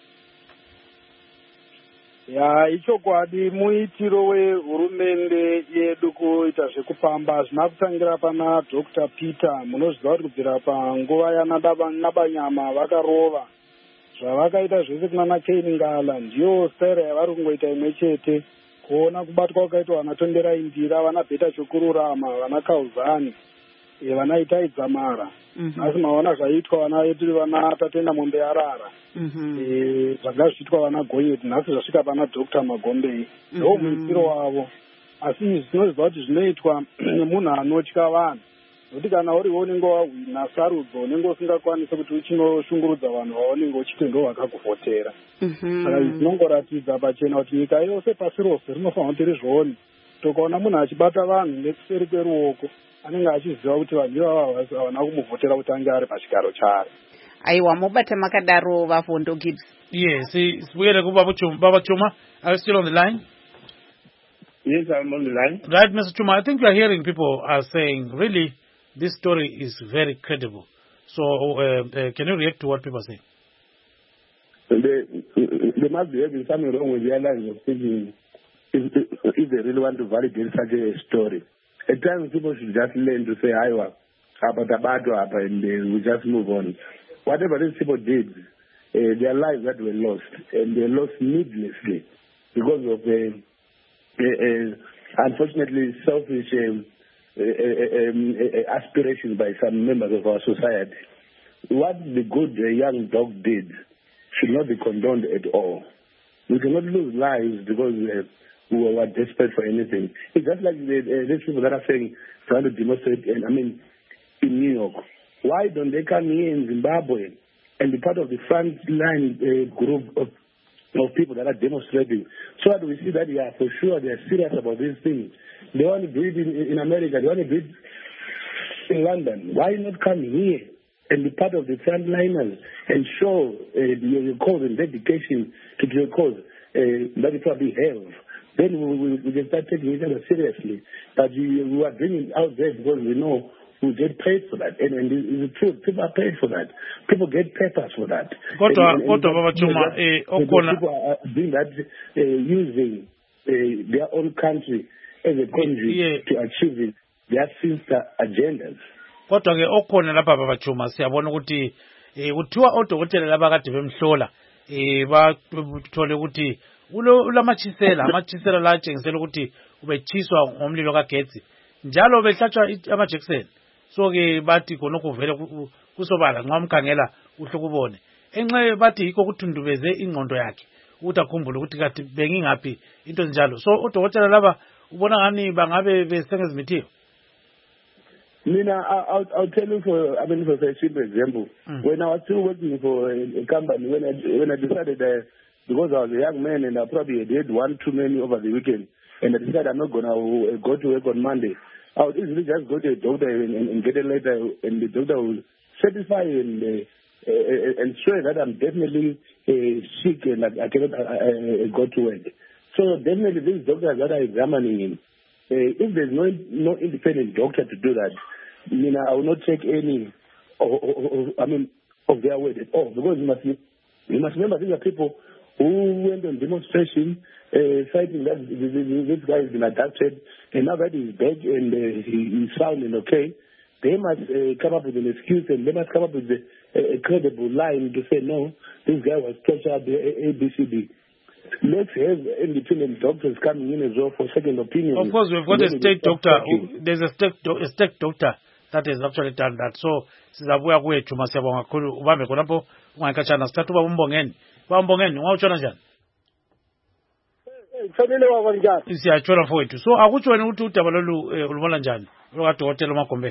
ichokwadi muitiro wehurumende yedu kuita zvekupamba zvina kutangira pana Dr. Peter munozviziva kuti kubvira panguva yanabanyama vakarova zvavakaita zvese kunana Cain Ngala ndiyo staira yavari kungoita imwe chete kuona kubatwa kwakaitwa vanatondera indira vana Bheta Chokururama vana Kauzani vana Itai Dzamara asi maona zvaitwa vana vedu vana Tatenda Mombe Arara zvanga zvichitwa vana Goyeti nhasi zvasvika pana Dr. Magombe ndo muitiro wavo asi zvinoziva kuti zvinoitwa nemunhu anotya vanhu nokuti kana uriwo unenge wahwina sarudzo unenge usingakwanisi kuti uchinoshungurudza vanhu vaunenge uchiti ndo vakakuvhotera. Saka izvi zvinongoratidza pachena kuti nyika yose pasi rose rinofanira kuti rizvione tokaona munhu achibata vanhu nekuseri kweruoko anenge achiziva kuti vanhu ivava havana kumuvhotera kuti ange ari pachigaro charo. Aiwa, mubata makadaro Vavondo Gibbs. Yes, sibuyele kuBaba Chuma. Are you still on the line? Yes, I'm on the line. Right, Mr. Chuma, I think you are hearing people are saying, really, this story is very credible. So, can you react to what people are saying? They must be having something wrong with their lines of thinking if they really want to validate such a story. At times, people should just learn to say, Iowa, and we just move on. Whatever these people did, their lives that were lost, and they lost needlessly because of, unfortunately, selfish aspirations by some members of our society. What the good young dog did should not be condoned at all. We cannot lose lives because we were desperate for anything. It's just like these people that are saying, trying to demonstrate, in New York. Why don't they come here in Zimbabwe and be part of the front line group of people that are demonstrating, so that we see that, yeah, for sure they are serious about these things. They want to do it in America, they want to do it in London. Why not come here and be part of the frontliners and show your cause and dedication to your cause that it will be held? Then we can start taking each other seriously. But we are doing it out there because we know we get paid for that. And it's the truth. People are paid for that. People get papers for that. Baba Chuma, people are doing that using their own country as a country to achieve their sister agendas. Kodwa ke okhona lapha Baba Chuma siyabona ukuthi kuthiwa odokotela laba kade bemhlola bathole ukuthi amachisela la atshengisela ukuthi ubechiswa ngomlilo kagetsi njalo behlatshwa amajekiseni. So ke bathi khonokho vele kusobala nxa umkhangela uhle kubone enxe bathi yikho kuthundubeze ingqondo yakhe ukuthi akhumbule ukuthi kathi bengingaphi into njalo. So odokotela laba ubona ngani bangabe besengezimithiyo? Mina, I'll tell you for a simple example. When I was still working for a company, when I decided because I was a young man and I probably did one too many over the weekend, and I decided I'm not going to go to work on Monday, I would easily just go to a doctor and get a letter, and the doctor will certify and swear that I'm definitely sick and I cannot go to work. So definitely these doctors that are examining him, if there's no independent doctor to do that, I will not take any of their word at all, because you must remember these are people who went on demonstration citing that this guy has been abducted, and now that he's back and he's sound and okay, they must come up with an excuse, and they must come up with a credible line to say, no, this guy was tortured, ABCD. Let's have independent doctors coming in as well for second opinion. Of course, we've got a state doctor. There's a state doctor that has actually done that. So, sizabuya kwethu masiyabonga kakhulu ubambe khonapho ungayikhatshana sithatha uba umbongeni. Bambongeni ungawutshona njani? Fanele waba njani? Siyatshona mfowethu. So akutsho wena ukuthi udaba lolu ulubona njani? Lokadokotela uMagombe.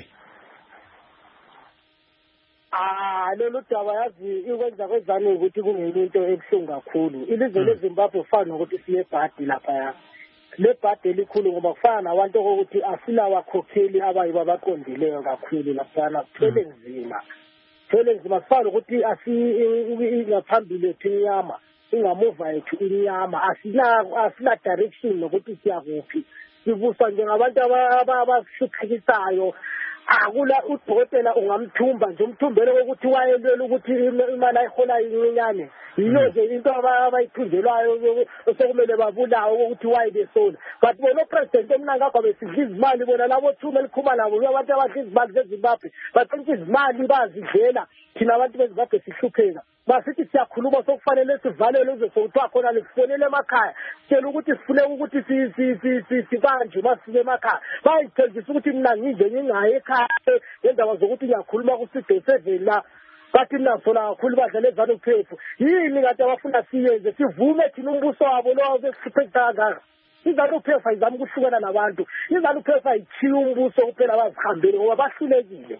Lolu daba yazi ikwenza kwezane ukuthi kungeyinto ebuhlungu kakhulu. Ilizwe leZimbabwe ufana nokuthi siye ebhadi lapha. Le bhadi elikhulu ngoba kufana nabantu ukuthi asilawakhokheli abayibo abaqondileyo kakhulu lapha. Kuthele nzima. Sifana ukuthi ngaphambili ethu inyama, ingamuva ethu inyama, asila direction nokuthi siya kuphi. Sibusa njengabantu abashukhisayo. Akula udokotela ungamthumba nje umthumbele ukuthi wayelela ukuthi imali ayihola incinyane. Yiyo nje into abayithunjelwayo osekumele babulawo ukuthi wayebesona. But bona president omnangagwa besidla izimali bona labo thuma elikhuma labo abantu abadla izimali zeZimbabwe bathenga izimali bazidlela thina abantu beZimbabwe sihlupheka. Basithi siyakhuluma sokufanele sivalele uze sokuthiwa khona nisifonele emakhaya tshela ukuthi sifune ukuthi sibanjwe masifike emakhaya bayithembisa ukuthi mina nginje ngingaye ekhaya ngendaba zokuthi ngiyakhuluma kuSido 7 la bathi nasola kakhulu badlale ZANU-PF. Yini kade abafuna siyenze sivume thina umbuso wabo lo besiphetha kangaka iZANU-PF ayizama ukuhlukana nabantu iZANU-PF ayithiye umbuso kuphela bazihambele ngoba bahlulekile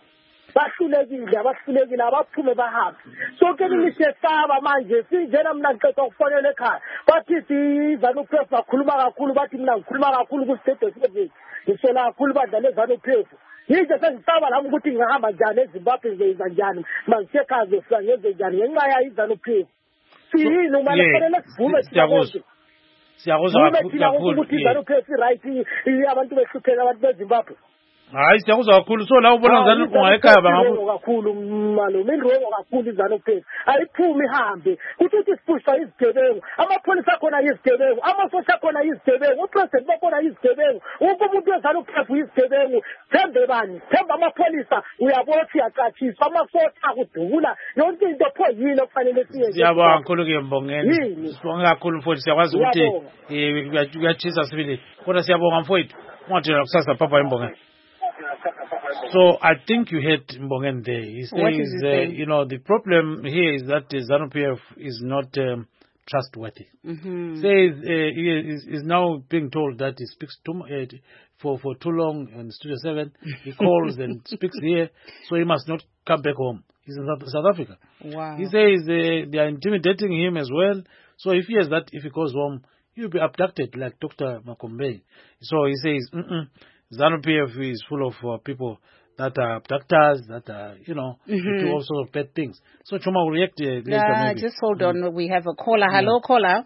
abaphume bahambe sonke nisesaba manje sinjena mina ngicela ukufonela ekhaya bathi iZANU-PF bakhuluma kakhulu bathi mina ngikhuluma kakhulu ku-state service ngisola kakhulu badlala iZANU-PF yinje sengisaba lami ukuthi ngihamba njani eZimbabwe ngizoyenza njani mangisiye ekhaya ngizofika ngenze njani ngenxa yayo iZANU-PF siyini uma kufanele sivume siyakuzwa kakhulu ukuthi iZANU-PF right abantu behlupheka abantu beZimbabwe hayi siyakuzwa kakhulu so la ubona ngani ungayikhaya bangaku kakhulu malume indrongo kakhulu iZANU-PF ayiphumi ihambe ukuthi sipushwa izigebengu amapolisa akhona izigebengu amasosha akhona izigebengu upresident bakhona izigebengu wonke umuntu weZANU-PF izigebengu thembe bani themba amapolisa uyabothi yaqathiswa amasosha akudubula yonke into pho yini okufanele siyenze siyabonga kakhulu ke Mbongeni sibonga kakhulu mfowethu siyakwazi ukuthi kuyatshisa sibili kodwa siyabonga mfowethu ungathela kusasa papa Mbongeni. So I think you heard Mbongen there. He says, the problem here is that ZANU-PF is not trustworthy. Says he is now being told that he speaks for too long in Studio 7. He calls and speaks here, so he must not come back home. He's in South Africa. Wow. He says they are intimidating him as well. So he fears that if he goes home, he'll be abducted like Dr. Makombei. So he says, ZANU-PF is full of people that are abductors, that are, do all sorts of bad things. So Chuma will react later maybe. Just hold on. We have a caller. Hello, caller.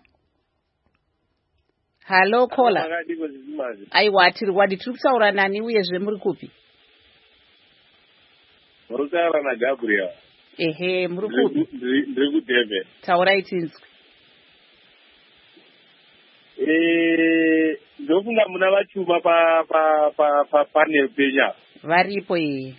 Hello, caller. Aiwa, tiri tikusaura nani uyezve muri kupi? Murutaura na Gabriel. Ehe, muri kupi? Ndiri kuDurban. Taurai tinzwi. Ndofunga muna vachuma pa panel penya. Varipo iyi.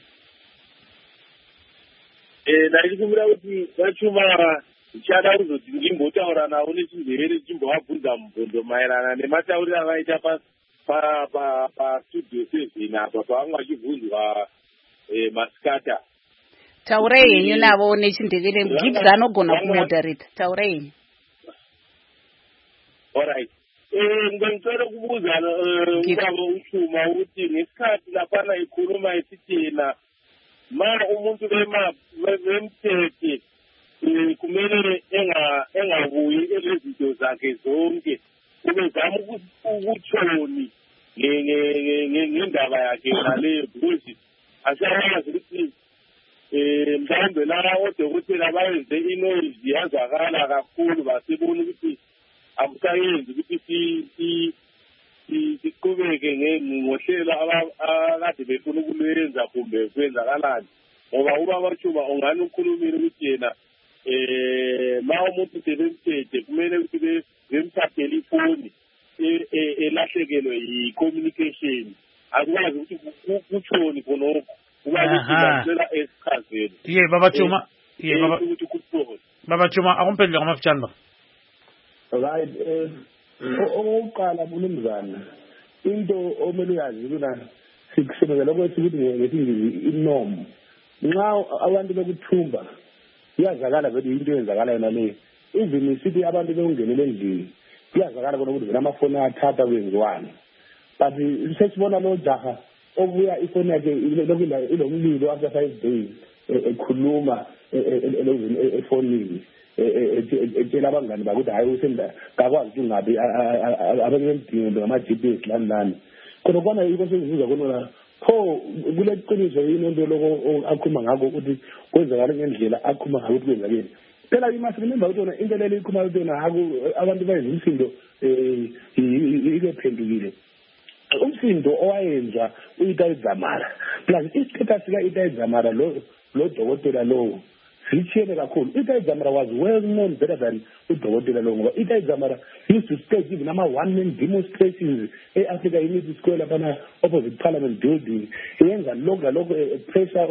Ndachikumbira kuti vachuma ndichada kuzoti ndimbotaura navo nechimberere chimbovabvunza mubvondo maererano nematauriro avaita pa studio 7 apa pavanga vachibvunzwa masikata. Taurai henyu navo nechindekere Gibbs anogona kumoderate. Taurai henyu. Alright. Ngicela kubuza ubaba uChuma ukuthi ngesikhathi lapana ikhuluma isitina ma umuntu wemthethe kumele engabuyi elezinto zakhe zonke ubezama ukutshoni ngendaba yakhe ngale because asayazi ukuthi mhlawumbe la odokotela bayenze inoise yazakala kakhulu basebona ukuthi akusayenzi ukuthi siqhubeke ngohlelo akade befuna ukulenza kumbe kwenzakalani ngoba ubaba Chuma ongani ukhulumile ukuthi yena ma umuntu sebemthethe kumele ukuthi bemthathele ifoni elahlekelwe yi-communication akwazi ukuthi kutshoni khonokho kubalula esichazeni baba Chuma ukuthi kutshoni baba Chuma akumphendule ngamafitshane ba right okokuqala mnumzana into omele uyazi kuna sikusebenzela ukuthi ngesingisi inorm nxa abantu bekuthumba iyazakala vele into eyenzakala yona leyo even sithi abantu bekungenele endlini kuyazakala khona ukuthi vele amafoni athatha kwenziwani but sesibona lo jaha obuya ifoni yakhe ilomlilo after 5 days ekhuluma efonini etshela abangani bakuthi hayi usenda kakwazi ukuthi ungabi abemdingo ngama-GPS lani khona kona yiko sengizuza khona pho kule qiniso yini into lokho akhuluma ngako ukuthi kwenzakala ngendlela akhuluma ngako ukuthi kwenzakeni phela imasi remember ukuthi yona into lelo ikhuluma ukuthi yona abantu bayenza umsindo ikephendukile umsindo owayenza uItai Dzamara plus isikhathi sika iItai Dzamara lo dokotela lowo sitshele kakhulu iItai Dzamara was well known better than udokotela lo ngoba iItai Dzamara used to stage even ama-one-man demonstrations e-Africa Unity Square lapha opposite Parliament building yenza lokhu lalokhu pressure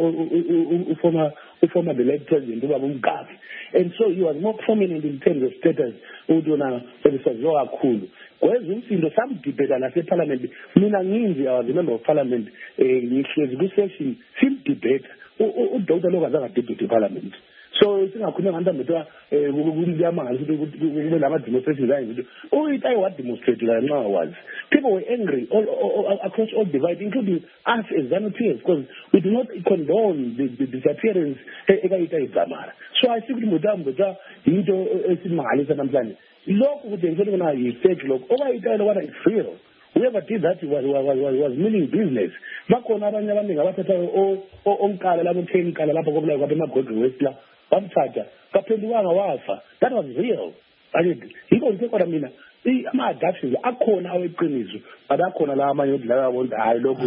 uformer the late president ubaba uMgabi and so he was more prominent in terms of status ukuthi yona besaziwa kakhulu kwenza umsindo samdibheka naseParliament mina nginzi I was a member of Parliament ngihlezi ku-session simdibheka udokotela lo kazange adibhete eParliament So singakhuluma ngani mntwa kuyamanga ukuthi kube lama demonstrations ayi ukuthi what demonstrate la nxa was people were angry all across all divides, including us as ZANU peers, because we do not condone the disappearance ekayita iDzamara. So I think mntwa into esimangalisa namhlanje lokho kudengele kona yi-fake lokho okayitayela kwana is real. Whoever did that was meaning business. Bakhona abanye abaningi abathatha onkala labo nkala lapha kobulayo kwabe emagodi west la bamthatha kaphenduka wafa. That was real. Yiko nje kodwa mina ama-adaptions akhona aweqiniso but akhona la amanye odlala bonke hayi lokhu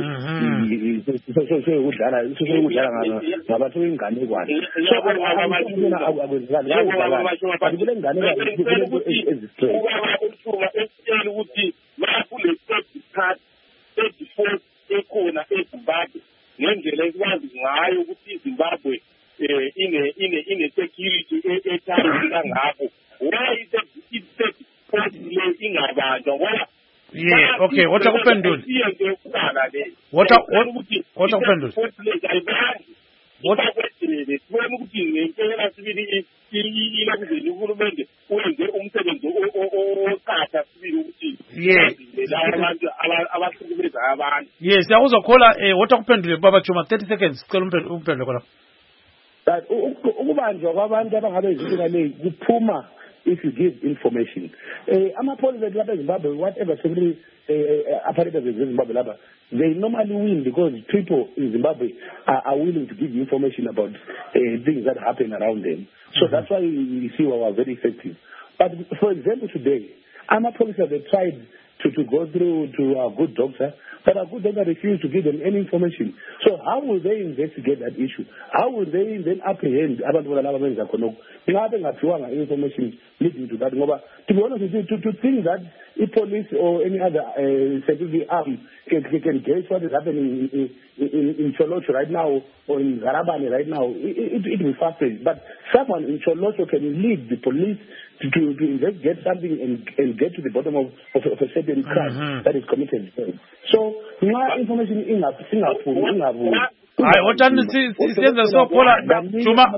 sokudlala ngabantu beyinganekwane so akwenzekani kule nganekwane ezistraight ukuthi kule third fourth ekhona eZimbabwe ngendlela ekwazi ngayo ukuthi iZimbabwe ine security ethayo kangako. Why is it fourth le ingabanjwa ngoba yeah okay what akuphendula what akuphendula what kwethele sibona ukuthi ngempela sibili ilakuzeni uhulumende uyenze umsebenzi oqatha sibili ukuthi abantu abahlukumeza abantu. Yes yakuzokhola what akuphendule baba Chuma 30 seconds sicela umphendule khona. But ukubanjwa kwabantu abangabe izinto le kuphuma if you give information. Amapholisa lapha eZimbabwe, whatever security apparatus in Zimbabwe lapha, they normally win because people in Zimbabwe are willing to give you information about things that happen around them. So that's why you see we are very effective. But for example today, Amapholisa they tried to go through to our good doctor, but our good doctor refused to give them any information. So how will they investigate that issue? How will they then apprehend abantu laba benza khonoko? Ingabe ngaphiwanga information leading to that. Ngoba to be honest with you, to think that the police or any other scientific arm can guess what is happening in Cholocho right now or in Garabane right now, it will be fast-paced. But someone in Cholocho can lead the police to investigate something and get to the bottom of a certain crime that is committed. So, information in Singapore. I what done siyenza so khola Chuma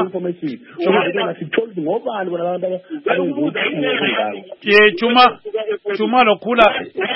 Chuma lokhula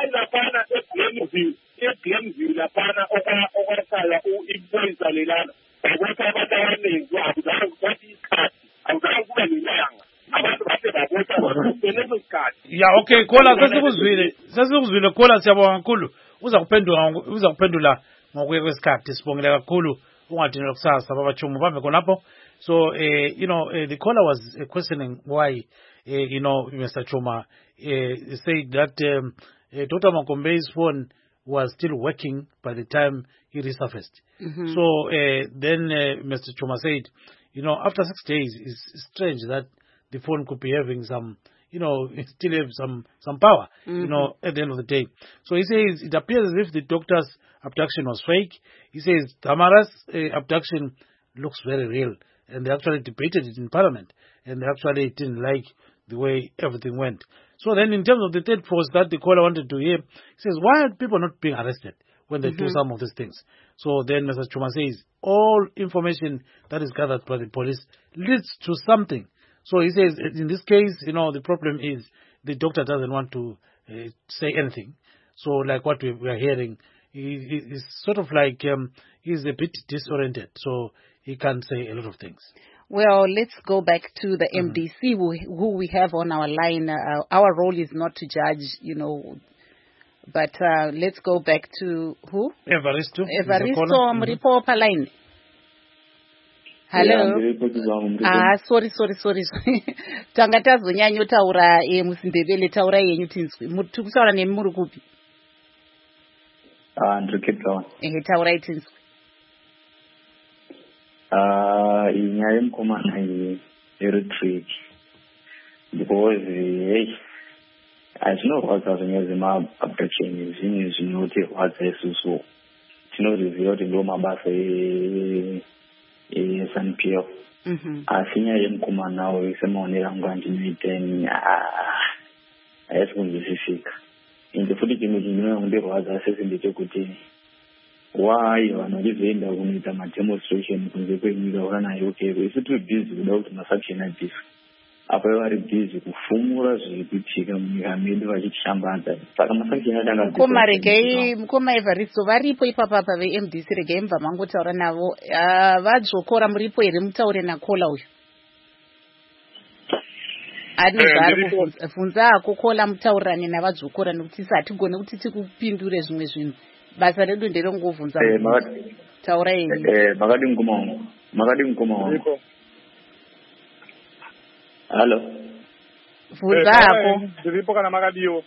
eGlenville lapana okwasala ipolisa lelana ukuthi abantu abaningi kwathi isikhathi awukuba nenyanga abantu base babotha leso sikhathi. Yeah okay khola sesikuzwile khola siyabonga kakhulu uza kuphendula ngokuye kwesikhathi sibongile kakhulu ungadinela kusasa baba Chuma bambe khonapho. So the caller was questioning why Mr. Chuma said that Dr. Makombei's phone was still working by the time he resurfaced. So then Mr. Chuma said, after 6 days, it's strange that the phone could be having some, it still have some power, at the end of the day. So he says it appears as if the doctor's abduction was fake. He says Tamara's abduction looks very real, and they actually debated it in Parliament, and they actually didn't like the way everything went. So then in terms of the third force that the caller wanted to hear, he says, why are people not being arrested when they do some of these things? So then Mr. Chuma says, all information that is gathered by the police leads to something. So he says, in this case, the problem is the doctor doesn't want to say anything. So like what we are hearing, he's sort of like, he's a bit disoriented, so he can't say a lot of things. Well, let's go back to the MDC who we have on our line. Our role is not to judge, but let's go back to who? Evaristo Mripopa line. Hello. Sorry. Tanga tazonyanya taura musindebele taura yenyu tinzwi. Tikusaura nemuri kupi? Ndiri Cape Town. Taura tinzwi. Inyaya yemukomana iyi very tricky because hazvinorwadza zvinye zvema-abduction zvinhu zvinotirwadza isusu tinoziva kuti ndo mabasa eSANU-PF asi nyaya yemukomana uyu semaonero angu andinoiteni haisi kunzwisisika ende futi chimwe chinondirwadza sese ndechekuti why vanhu vachizoenda kunoita mademonstration kunze kwenyika uranayo kero isu tiri bhizi kuda kuti masaction abhizi apa vari bhizi kufumura zviri kuitika munyika medu vachitishambadza saka masaction atanga mukoma Evaristo varipo ipapapa veMDC regai mubva mangotaura navo vadzokora muripo here mutaure nakola uyu anezvaari kubvunza ako kola mutaurirane navadzokora nekuti hatigone kuti tikupindure zvimwe zvinhu basa redu nderongovhunza taura yenyu makadi mukoma wangu halo bvunza ako ndiripo kana makadiwo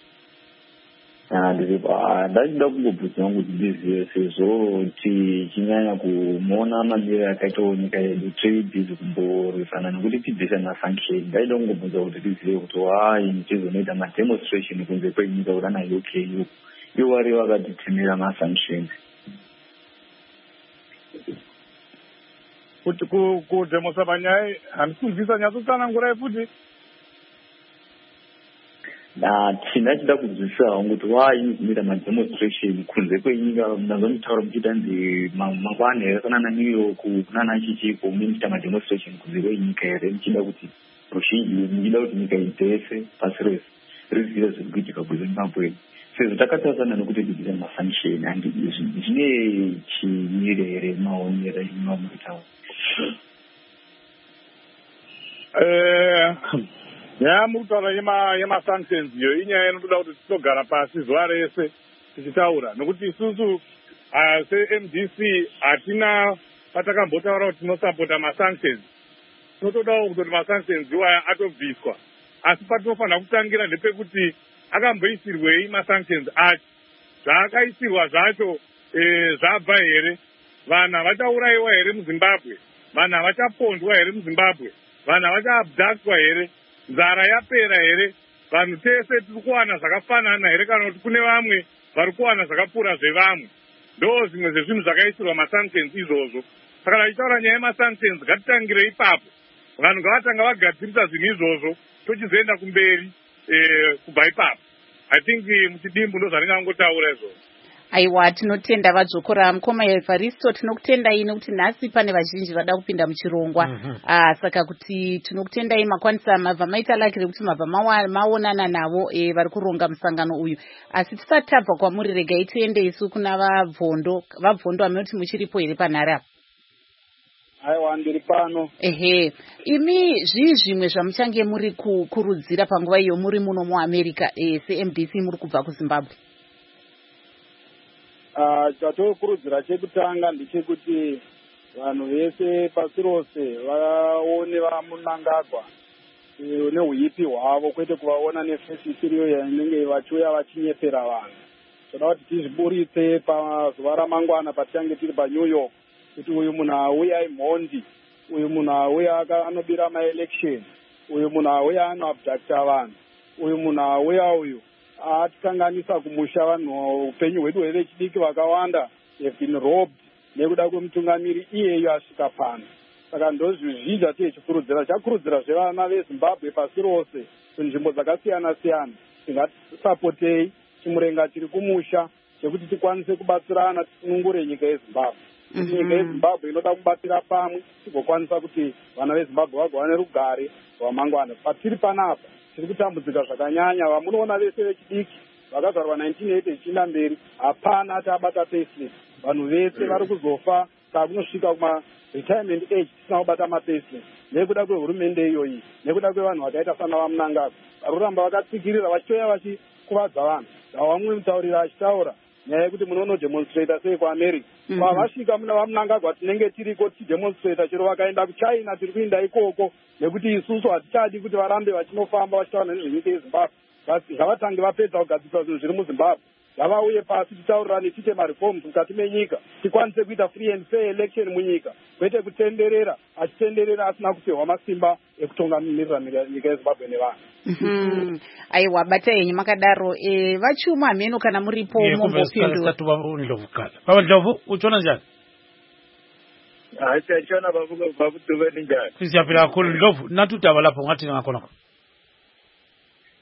ndiripo ndachida kungobvunza wangu kuti ndizive sezvo tichinyanya kumuona mamiro akaitawo nyika yedu tiri bhizi kumborwisana nekuti tibvisa masanction ndaida kungobvunza kuti tizive kuti wai tizonoita mademonstration kunze kwenyika urana UK ivo vari vakatitimira masanctions kuti kudemonsa panyaya handikunzwisa nyatsotsanangurai futi ndachida kunzwisisa hangu kuti wai inozoita mademonstration kunze kwenyika nazomutaura muchitanzi mangwana here kunana New York kunana chichiko munoita mademonstration kunze kwenyika here muchida kuti muchida kuti nyika dzese pasi rese rizive zviri kuitika kuZimbabwe sezvo takatarisana nekuti tiita masanction handi zvine chimire here maonero emamuitawo nyaya muri kutaura yemasanctions iyo inyaya inotoda kuti titogara pasi zuva rese tichitaura nokuti isusu seMDC hatina patakambotaura kuti tinosapota masanctions tinotodawo kutoti masanctions iwaya atobviswa asi patinofanira kutangira ndepekuti akamboisirwei masanctions acho zvaakaisirwa zvacho zvabva here vanhu havachaurayiwa here muZimbabwe vanhu havachapondwa here muZimbabwe vanhu havachaabhdaktwa here nzara yapera here vanhu tese tiri kuwana zvakafanana here kana kuti kune vamwe vari kuwana zvakapfuura zvevamwe ndo zvimwe zvezvinhu zvakaisirwa masanctions izvozvo saka vachitaura nyaya yemasanctions ngatitangire ipapo vanhu ngavatanga vagadzirisa zvinhu izvozvo tochizoenda kumberi kubva ipapo I think muchidimbu ndo zvaringangotaura izvozvo aiwa tinotenda vadzokora mukoma Evaristo tinokutendai nekuti nhasi pane vazhinji vada kupinda muchirongwa saka kuti tinokutendai makwanisa mabva maita laki rekuti mabva maonana navo vari kuronga musangano uyu asi tisati tabva kwamuri regai tiende isu kuna vabvondo aminoti muchiripo here panhare apa aiwa ndiri pano imi zvimwe zvamuchange muri kukurudzira panguva iyo muri muno muAmerica seMDC muri kubva kuZimbabwe chatokurudzira chekutanga ndechekuti vanhu vese pasi rose vaone vamunangagwa neuipi hwavo kwete kuvaona nefesi isiriyo yanenge vachiuya vachinyepera vanhu toda kuti tizviburitse pazuva ramangwana patichange tiri paNew York kuti uyu munhu auya imhondi uyu munhu auya anobira maelection uyu munhu auya anoabhadakta vanhu uyu munhu auya uyu atikanganisa kumusha vanhu upenyu hwedu hwevechidiki vakawanda have been robbed nekuda kwemutungamiri iyeyo asvika pano saka ndozvizvi zvatiyechikurudzira chakurudzira zvevana veZimbabwe pasi rose kunzvimbo dzakasiyana siyana tingatisapotei chimurenga chiri kumusha chekuti tikwanise kubatsirana tisunungure nyika yeZimbabwe nyika yeZimbabwe inoda kubatira pamwe tigokwanisa kuti vana veZimbabwe vagowane rugare rwamangwana patiri panapa tiri kutambudzika zvakanyanya vamunoona vese vechidiki vakazvarwa 1980 ichienda mberi hapana ati abata payslip vanhu vese vari kuzofa saka kunosvika kuma-retirement age tisina kubata mapayslip nekuda kwehurumende iyoyi nekuda kwevanhu vakaita sana vamunangagwa vari kuramba vakatsikirira vachitoya vachikuvadza vanhu zvavamwe mutaurira achitaura nyaya yekuti munonodemonstrata sei kuAmerica pavasvika muna vamunangagwa tinenge tiriko tichidemonstrata chero vakaenda kuChina tiri kuenda ikoko nekuti isusu hatichadi kuti varambe vachinofamba vachitaura nezvenyika yeZimbabwe ngavatange vapedza kugadzirisa zvinhu zviri muZimbabwe ngavauye pasi titaurirane tiite mareforms mukati menyika tikwanise kuita free and fair election munyika kwete kutenderera achitenderera asina kupiwa masimba ekutungamirira nyika yeZimbabwe nevanhu aiwa bata yenyu makadaro vachuma hameno kana muripo mombopindura baba Ndlovu uchiona njani tichachiona babu Duveni njani siyapila kakhulu Ndlovu nathi udaba lapho ngathi ngakhona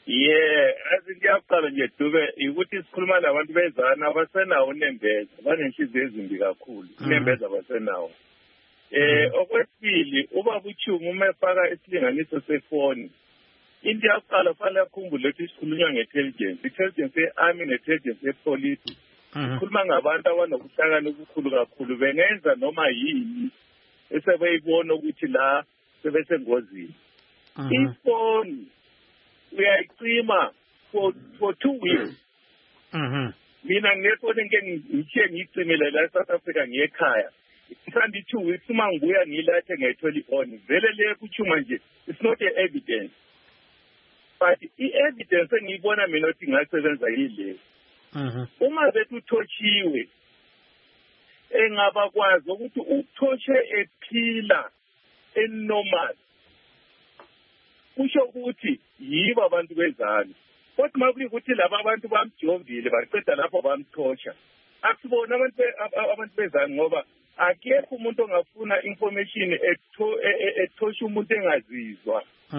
azi ngiyaqala nje Dube ukuthi sikhuluma nabantu bezana abasenawo unembeza banenhliziyo ezimbi kakhulu unembeza abasenawo okwesibili ubaba uChungu uma efaka isilinganiso sefoni into yaqala fanele akhumbule ukuthi sikhulunywa nge-intelligence ye-army ne-intelligence ye-police sikhuluma ngabantu abanokuhlakana okukhulu kakhulu bengenza noma yini esebeyibona ukuthi la sebesengozini ifoni uyayicima for 2 weeks mina ngefoni ngithe ngiyicimile la eSouth Africa ngiyekhaya mhlawumbe 2 weeks uma ngibuya ngiyilathe ngayithola i-on vele le kuchuma nje it's not a evidence but i-evidence engiyibona mina ukuthi ngasebenza yile uma bethi uthotshiwe engabakwazi ukuthi uthoshe ephila enormal kusho ukuthi yibo abantu bezana kodwa makuyikuthi laba abantu bamjovile baqeda lapho bamthosha akusibona abantu bezana ngoba akekho umuntu ongafuna information ethosha umuntu engazizwa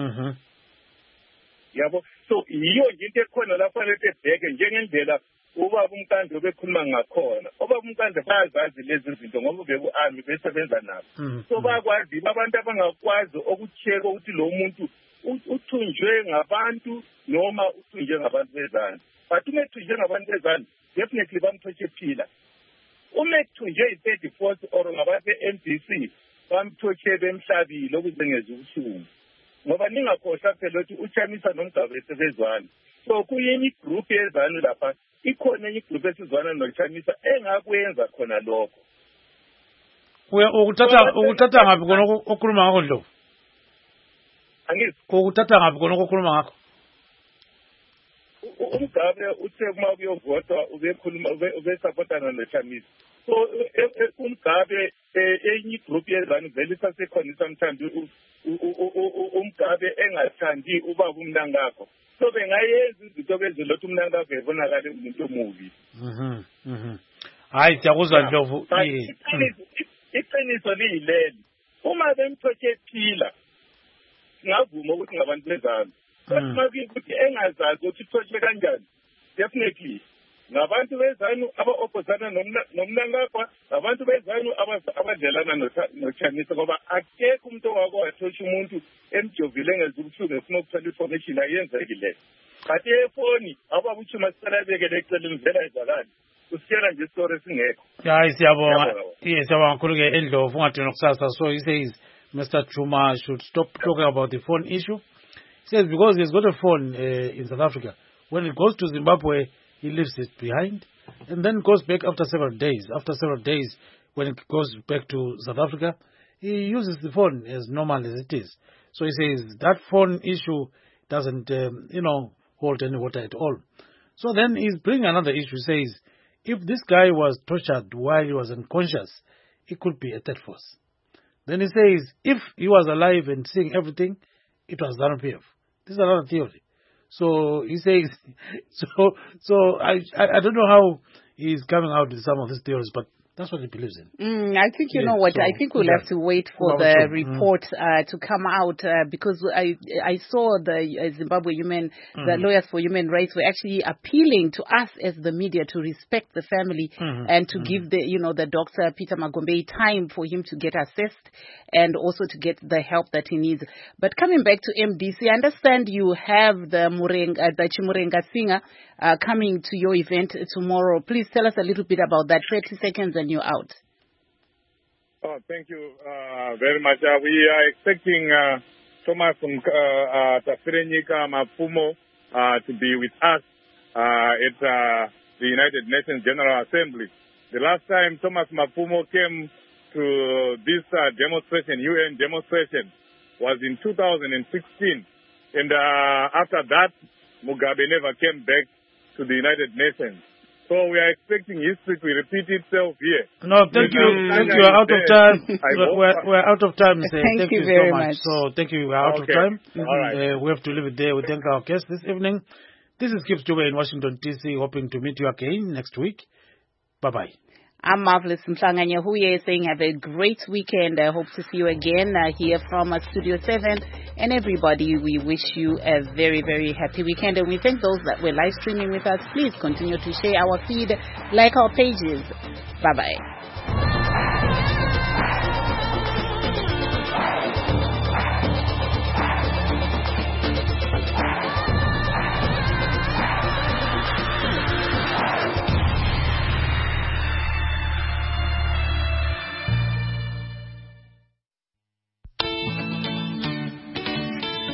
yabo so yiyo nje into ekhona lapha lebheke njengendlela ubaba uMkandlo bekhuluma ngakhona obaba uMkandlo bayazazi lezi zinto ngoba beku-army besebenza nabo so bayakwazi abantu abangakwazi ukucheka ukuthi lo muntu uthunjwe ngabantu noma uthunjwe ngabantu bezana but uma ethunjwe ngabantu bezana definitely bamthoshe ephila uma ethunjwe i-34th or ngabantu be-NDC bamthoshe bemhlabile ukuze ngeze ubuhlungu ngoba ningakhohlwa phela ukuthi uChamisa noMgaba besebezwana so kuyini igroup yezanu lapha ikhona enye igroup esizwana noChamisa engakwenza khona lokho ukuthatha ngaphi khona okhuluma ngakho Ndlovu angithi ukuthatha ngaphi khona okhuluma ngakho uMgabe uthe uma kuyovotwa ubesupportana noChamisa so uMgabe enye igroup yezanu vele isasekhona isamthanda uMgabe engathandi ubaba uMnangagwa so bengayenza izinto bezilothi uMnangagwa ebonakala umuntu omubi hayi siyakuzwa Ndlovu iqiniso liyileli uma bemthothe ephila singavuma ukuthi ngabantu bezana kodwa makuyikuthi engazazi ukuthi uthoshwe kanjani definitely ngabantu bezanu aba-opposana noMnangagwa ngabantu bezanu abadlelana noChamisa ngoba akekho umuntu ongako wathosha umuntu emjovile engenza ubuhlungu efuna ukuthola information ayenzekile but efoni ababa uChuma sicela bekele eceleni vele ayizakali usitshela nje story singekho hayi siyabonga siyabonga kakhulu-ke eNdlovu ungadini kusasa so he says Mr. Chuma should stop talking about the phone issue. He says because he's got a phone in South Africa, when it goes to Zimbabwe he leaves it behind and then goes back after several days. After several days, when it goes back to South Africa, he uses the phone as normal as it is. So he says that phone issue doesn't, hold any water at all. So then he's bringing another issue. He says, if this guy was tortured while he was unconscious, it could be a third force. Then he says, if he was alive and seeing everything, it was ZANU-PF. This is another theory. So he says, so I don't know how he's coming out with some of these theories, but that's what he believes in. I think, know what, I think we'll have to wait for the report to come out because I saw the Zimbabwe the Lawyers for Human Rights were actually appealing to us as the media to respect the family and to give the Dr. Peter Magombe time for him to get assessed and also to get the help that he needs. But coming back to MDC, I understand you have the Chimurenga singer coming to your event tomorrow. Please tell us a little bit about that. 30 seconds and you're out. Oh, thank you very much. We are expecting Thomas Tafirenyika Mapumo to be with us at the United Nations General Assembly. The last time Thomas Mapumo came to this demonstration, UN demonstration, was in 2016. And after that, Mugabe never came back to the United Nations. So we are expecting history to repeat itself here. No, thank you. Thank you. We're out of time. We're out of time. Thank you very so much. So thank you. We're out of time. All right. We have to leave it there. We thank our guests this evening. This is Gibbs Dube in Washington, D.C., hoping to meet you again next week. Bye-bye. I'm Marvelous Mhlanganya Huye saying have a great weekend. I hope to see you again here from Studio 7. And everybody, we wish you a very, very happy weekend. And we thank those that were live streaming with us. Please continue to share our feed, like our pages. Bye-bye.